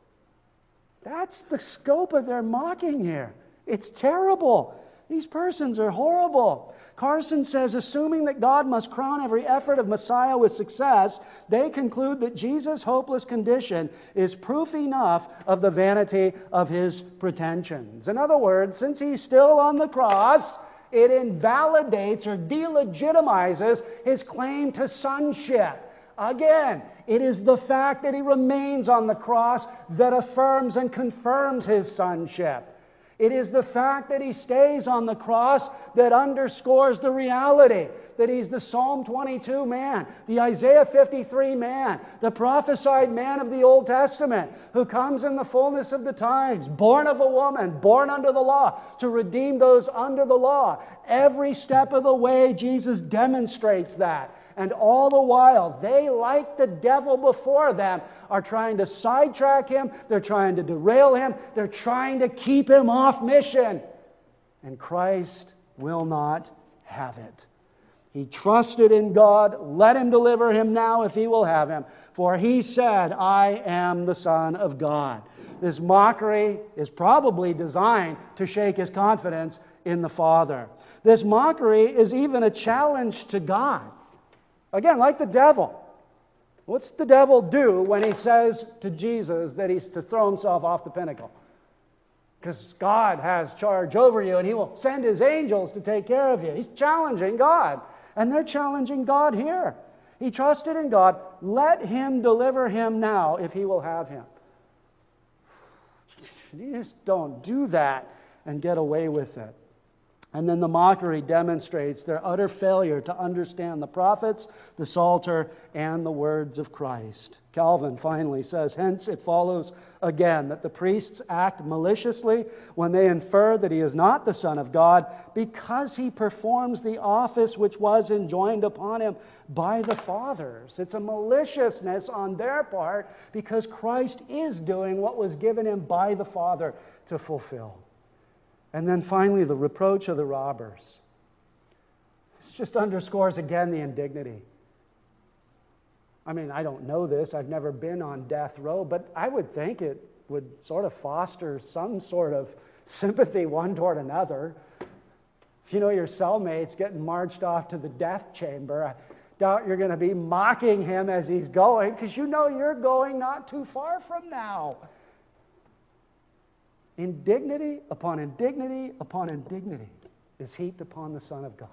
That's the scope of their mocking here. It's terrible. These persons are horrible. Carson says, assuming that God must crown every effort of Messiah with success, they conclude that Jesus' hopeless condition is proof enough of the vanity of his pretensions. In other words, since he's still on the cross, it invalidates or delegitimizes his claim to sonship. Again, it is the fact that he remains on the cross that affirms and confirms his sonship. It is the fact that he stays on the cross that underscores the reality that he's the Psalm 22 man, the Isaiah 53 man, the prophesied man of the Old Testament, who comes in the fullness of the times, born of a woman, born under the law, to redeem those under the law. Every step of the way, Jesus demonstrates that. And all the while, they, like the devil before them, are trying to sidetrack him. They're trying to derail him. They're trying to keep him off mission. And Christ will not have it. He trusted in God. Let him deliver him now if he will have him. For he said, I am the Son of God. This mockery is probably designed to shake his confidence in the Father. This mockery is even a challenge to God. Again, like the devil. What's the devil do when he says to Jesus that he's to throw himself off the pinnacle? Because God has charge over you and he will send his angels to take care of you. He's challenging God. And they're challenging God here. He trusted in God. Let him deliver him now if he will have him. You just don't do that and get away with it. And then the mockery demonstrates their utter failure to understand the prophets, the Psalter, and the words of Christ. Calvin finally says, hence it follows again that the priests act maliciously when they infer that he is not the Son of God because he performs the office which was enjoined upon him by the fathers. It's a maliciousness on their part because Christ is doing what was given him by the Father to fulfill. And then finally, the reproach of the robbers. This just underscores again the indignity. I mean, I don't know this. I've never been on death row, but I would think it would sort of foster some sort of sympathy one toward another. If you know your cellmate's getting marched off to the death chamber, I doubt you're going to be mocking him as he's going because you know you're going not too far from now. Indignity upon indignity upon indignity is heaped upon the Son of God.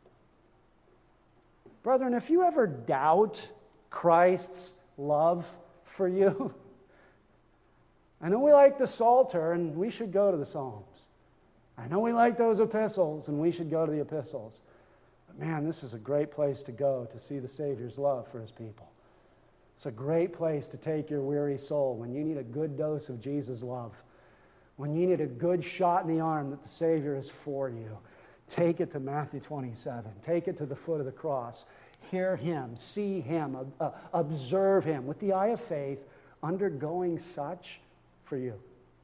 Brethren, if you ever doubt Christ's love for you, I know we like the Psalter and we should go to the Psalms. I know we like those epistles and we should go to the epistles. But man, this is a great place to go to see the Savior's love for his people. It's a great place to take your weary soul when you need a good dose of Jesus' love. When you need a good shot in the arm that the Savior is for you, take it to Matthew 27. Take it to the foot of the cross. Hear him, see him, observe him with the eye of faith, undergoing such for you.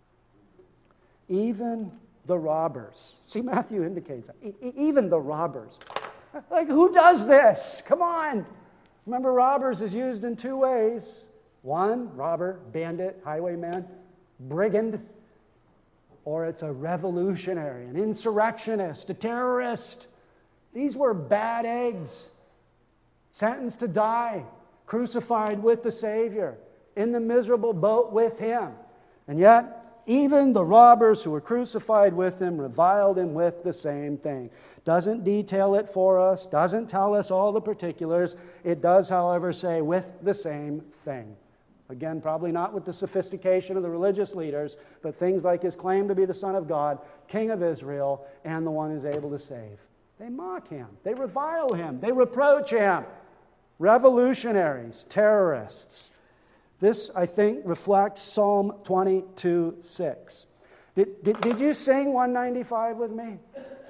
Even the robbers. See, Matthew indicates that. Even the robbers. Like, who does this? Come on. Remember, robbers is used in two ways. One, robber, bandit, highwayman, brigand. Or it's a revolutionary, an insurrectionist, a terrorist. These were bad eggs, sentenced to die, crucified with the Savior. in the miserable boat with him. And yet, even the robbers who were crucified with him reviled him with the same thing. Doesn't detail it for us, doesn't tell us all the particulars. It does, however, say with the same thing. Again, probably not with the sophistication of the religious leaders, but things like his claim to be the Son of God, King of Israel, and the one who's able to save. They mock him. They revile him. They reproach him. Revolutionaries, terrorists. This, I think, reflects Psalm 22:6. Did you sing 195 with me?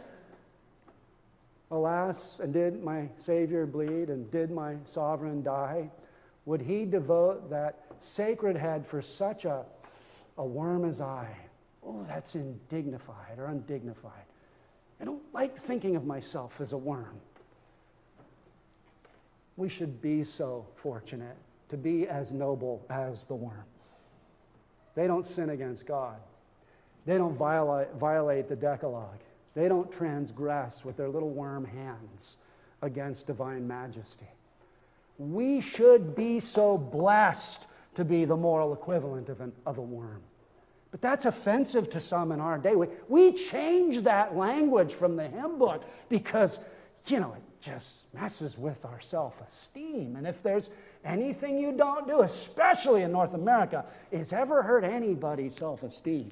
Alas, and did my Savior bleed, and did my sovereign die? Would he devote that sacred head for such a worm as I? Oh, that's indignified or undignified. I don't like thinking of myself as a worm. We should be so fortunate to be as noble as the worm. They don't sin against God. They don't violate the Decalogue. They don't transgress with their little worm hands against divine majesty. We should be so blessed to be the moral equivalent of a worm. But that's offensive to some in our day. We change that language from the hymn book because, it just messes with our self-esteem. And if there's anything you don't do, especially in North America, is ever hurt anybody's self-esteem.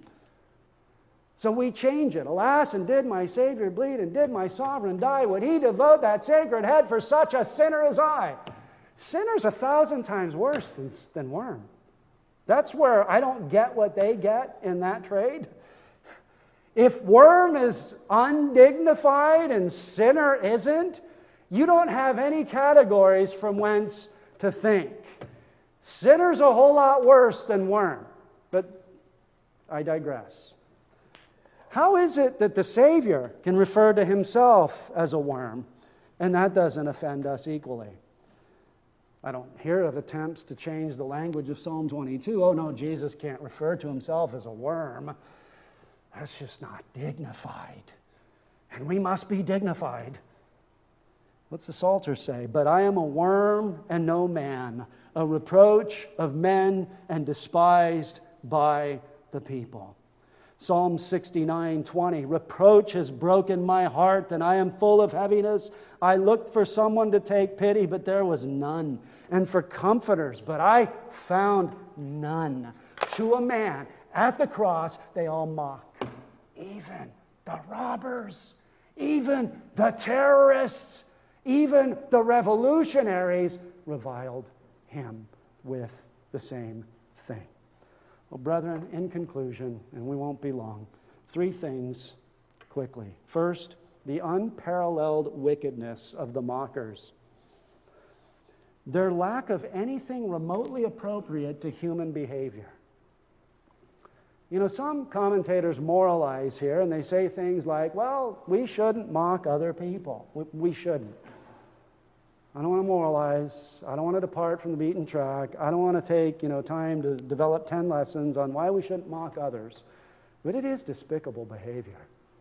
So we change it. Alas, and did my Savior bleed, and did my sovereign die? Would he devote that sacred head for such a sinner as I? Sinner's 1,000 times worse than worm. That's where I don't get what they get in that trade. If worm is undignified and sinner isn't, you don't have any categories from whence to think. Sinner's a whole lot worse than worm. But I digress. How is it that the Savior can refer to himself as a worm, and that doesn't offend us equally? I don't hear of attempts to change the language of Psalm 22. Oh no, Jesus can't refer to himself as a worm. That's just not dignified. And we must be dignified. What's the Psalter say? But I am a worm and no man, a reproach of men and despised by the people. Psalm 69:20, reproach has broken my heart, and I am full of heaviness. I looked for someone to take pity, but there was none, and for comforters, but I found none. To a man at the cross, they all mock. Even the robbers, even the terrorists, even the revolutionaries reviled him with the same thing. Well, brethren, in conclusion, and we won't be long, 3 things quickly. First, the unparalleled wickedness of the mockers. Their lack of anything remotely appropriate to human behavior. Some commentators moralize here, and they say things like, well, we shouldn't mock other people. We shouldn't. I don't want to moralize. I don't want to depart from the beaten track. I don't want to take, time to develop 10 lessons on why we shouldn't mock others. But it is despicable behavior.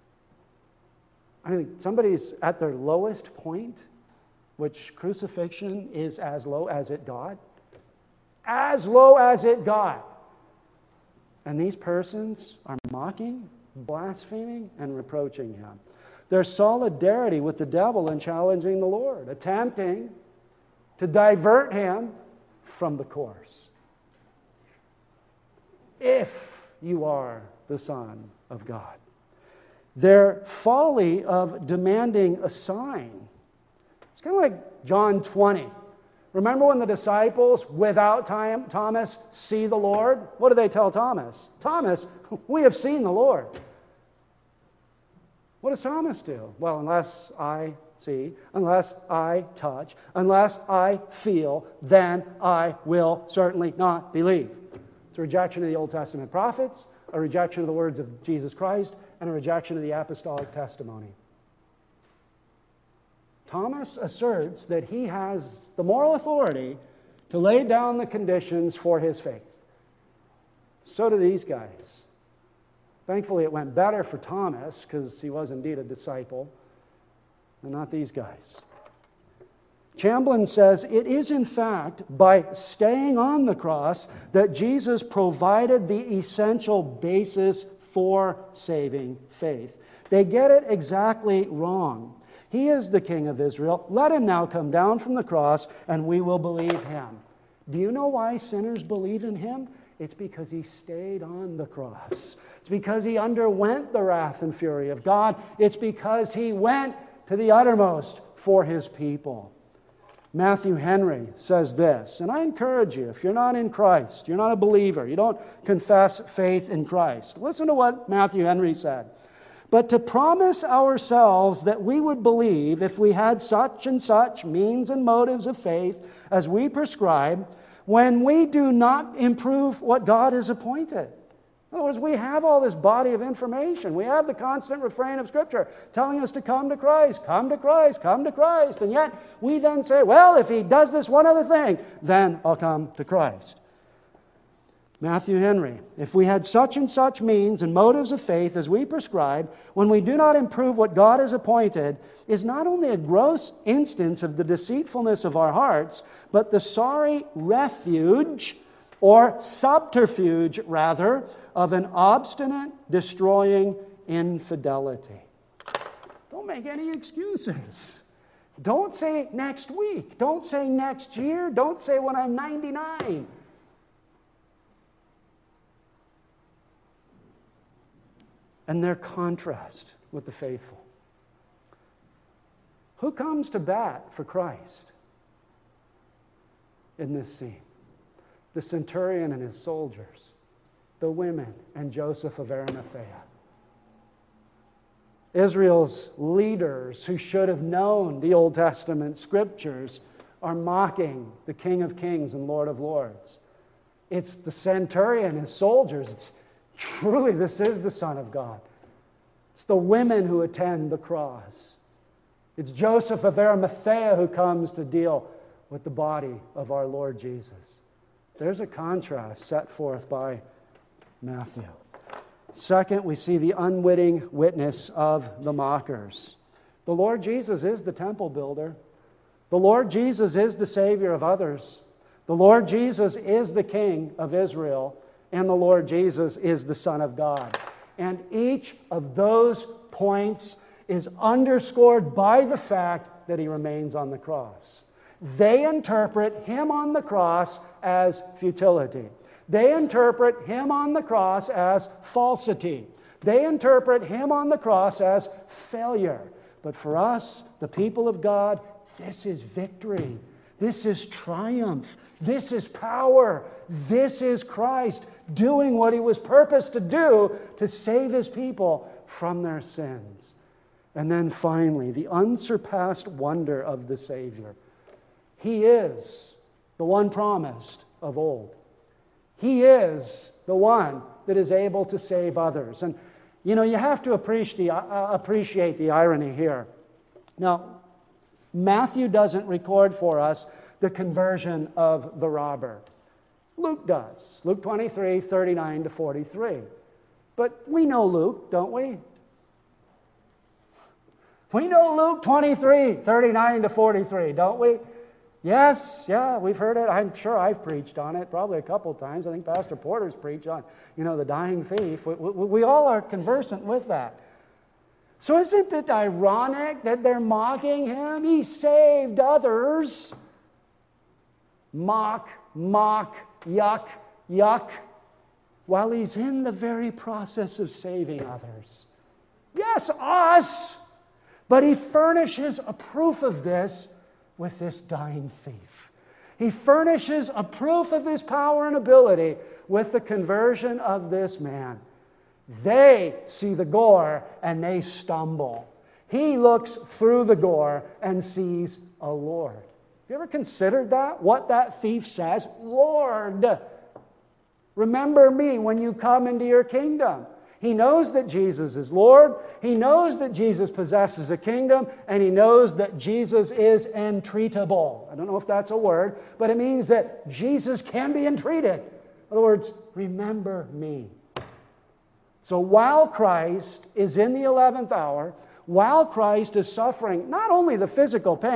I mean, somebody's at their lowest point, which crucifixion is as low as it got. As low as it got. And these persons are mocking, blaspheming, and reproaching him. Their solidarity with the devil in challenging the Lord, attempting to divert him from the course. If you are the Son of God. Their folly of demanding a sign. It's kind of like John 20. Remember when the disciples, without Thomas, see the Lord? What do they tell Thomas? Thomas, we have seen the Lord. What does Thomas do? Well, unless I see, unless I touch, unless I feel, then I will certainly not believe. It's a rejection of the Old Testament prophets, a rejection of the words of Jesus Christ, and a rejection of the apostolic testimony. Thomas asserts that he has the moral authority to lay down the conditions for his faith. So do these guys. Thankfully, it went better for Thomas because he was indeed a disciple, and not these guys. Chamblin says, it is in fact by staying on the cross that Jesus provided the essential basis for saving faith. They get it exactly wrong. He is the King of Israel. Let him now come down from the cross and we will believe him. Do you know why sinners believe in him? It's because he stayed on the cross. It's because he underwent the wrath and fury of God. It's because he went to the uttermost for his people. Matthew Henry says this, and I encourage you, if you're not in Christ, you're not a believer, you don't confess faith in Christ, listen to what Matthew Henry said. But to promise ourselves that we would believe if we had such and such means and motives of faith as we prescribe, when we do not improve what God has appointed. In other words, we have all this body of information. We have the constant refrain of Scripture telling us to come to Christ, come to Christ, come to Christ. And yet we then say, well, if he does this one other thing, then I'll come to Christ. Matthew Henry, if we had such and such means and motives of faith as we prescribe, when we do not improve what God has appointed, is not only a gross instance of the deceitfulness of our hearts, but the sorry refuge, or subterfuge, rather, of an obstinate, destroying infidelity. Don't make any excuses. Don't say next week. Don't say next year. Don't say when I'm 99. And their contrast with the faithful. Who comes to bat for Christ in this scene? The centurion and his soldiers, the women, and Joseph of Arimathea. Israel's leaders who should have known the Old Testament scriptures are mocking the King of Kings and Lord of Lords. It's the centurion, his soldiers. Truly, this is the Son of God. It's the women who attend the cross. It's Joseph of Arimathea who comes to deal with the body of our Lord Jesus. There's a contrast set forth by Matthew. Second, we see the unwitting witness of the mockers. The Lord Jesus is the temple builder. The Lord Jesus is the Savior of others. The Lord Jesus is the King of Israel. And the Lord Jesus is the Son of God. And each of those points is underscored by the fact that he remains on the cross. They interpret him on the cross as futility. They interpret him on the cross as falsity. They interpret him on the cross as failure. But for us, the people of God, this is victory. This is triumph. This is power. This is Christ doing what he was purposed to do to save his people from their sins. And then finally, the unsurpassed wonder of the Savior. He is the one promised of old. He is the one that is able to save others. And, you have to appreciate the irony here. Now, Matthew doesn't record for us the conversion of the robber. Luke does. Luke 23, 39 to 43. But we know Luke, don't we? We know Luke 23, 39 to 43, don't we? Yes, yeah, we've heard it. I'm sure I've preached on it probably a couple times. I think Pastor Porter's preached on, the dying thief. We all are conversant with that. So isn't it ironic that they're mocking him? He saved others. Mock, yuck, yuck, while he's in the very process of saving others. Yes, us, but he furnishes a proof of this with this dying thief. He furnishes a proof of his power and ability with the conversion of this man. They see the gore and they stumble. He looks through the gore and sees a Lord. Have you ever considered that? What that thief says? Lord, remember me when you come into your kingdom. He knows that Jesus is Lord. He knows that Jesus possesses a kingdom. And he knows that Jesus is entreatable. I don't know if that's a word, but it means that Jesus can be entreated. In other words, remember me. So while Christ is in the 11th hour, while Christ is suffering not only the physical pain,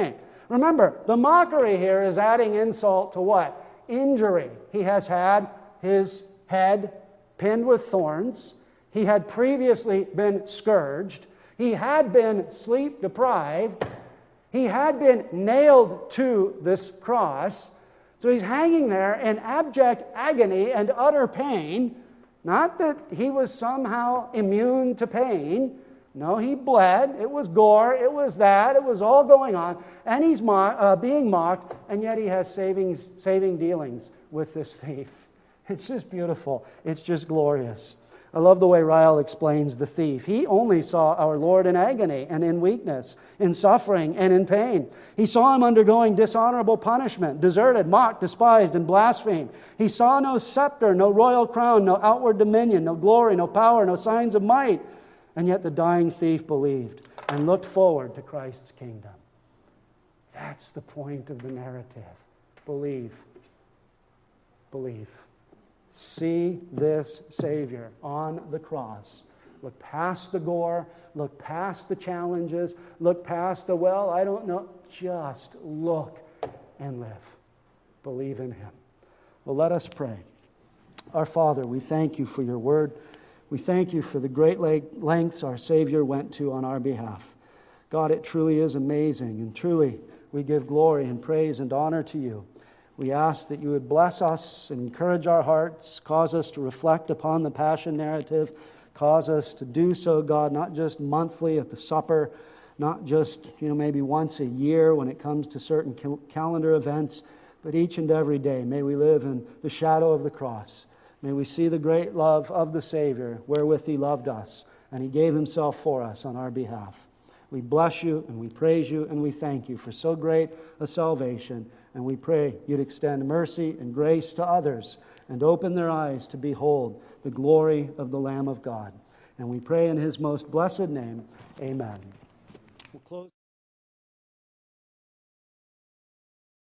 Remember, the mockery here is adding insult to what? Injury. He has had his head pinned with thorns. He had previously been scourged. He had been sleep deprived. He had been nailed to this cross. So he's hanging there in abject agony and utter pain. Not that he was somehow immune to pain. No, he bled. It was gore. It was that. It was all going on. And he's being mocked, and yet he has saving dealings with this thief. It's just beautiful. It's just glorious. I love the way Ryle explains the thief. He only saw our Lord in agony and in weakness, in suffering and in pain. He saw him undergoing dishonorable punishment, deserted, mocked, despised, and blasphemed. He saw no scepter, no royal crown, no outward dominion, no glory, no power, no signs of might. And yet the dying thief believed and looked forward to Christ's kingdom. That's the point of the narrative. Believe. Believe. See this Savior on the cross. Look past the gore. Look past the challenges. Look past the, well, I don't know. Just look and live. Believe in Him. Well, let us pray. Our Father, we thank You for Your word. We thank You for the great lengths our Savior went to on our behalf. God, it truly is amazing, and truly we give glory and praise and honor to You. We ask that You would bless us and encourage our hearts, cause us to reflect upon the Passion narrative, cause us to do so, God, not just monthly at the supper, not just, maybe once a year when it comes to certain calendar events, but each and every day. May we live in the shadow of the cross. May we see the great love of the Savior wherewith He loved us, and He gave Himself for us on our behalf. We bless You, and we praise You, and we thank You for so great a salvation. And we pray You'd extend mercy and grace to others and open their eyes to behold the glory of the Lamb of God. And we pray in His most blessed name, amen. We'll close.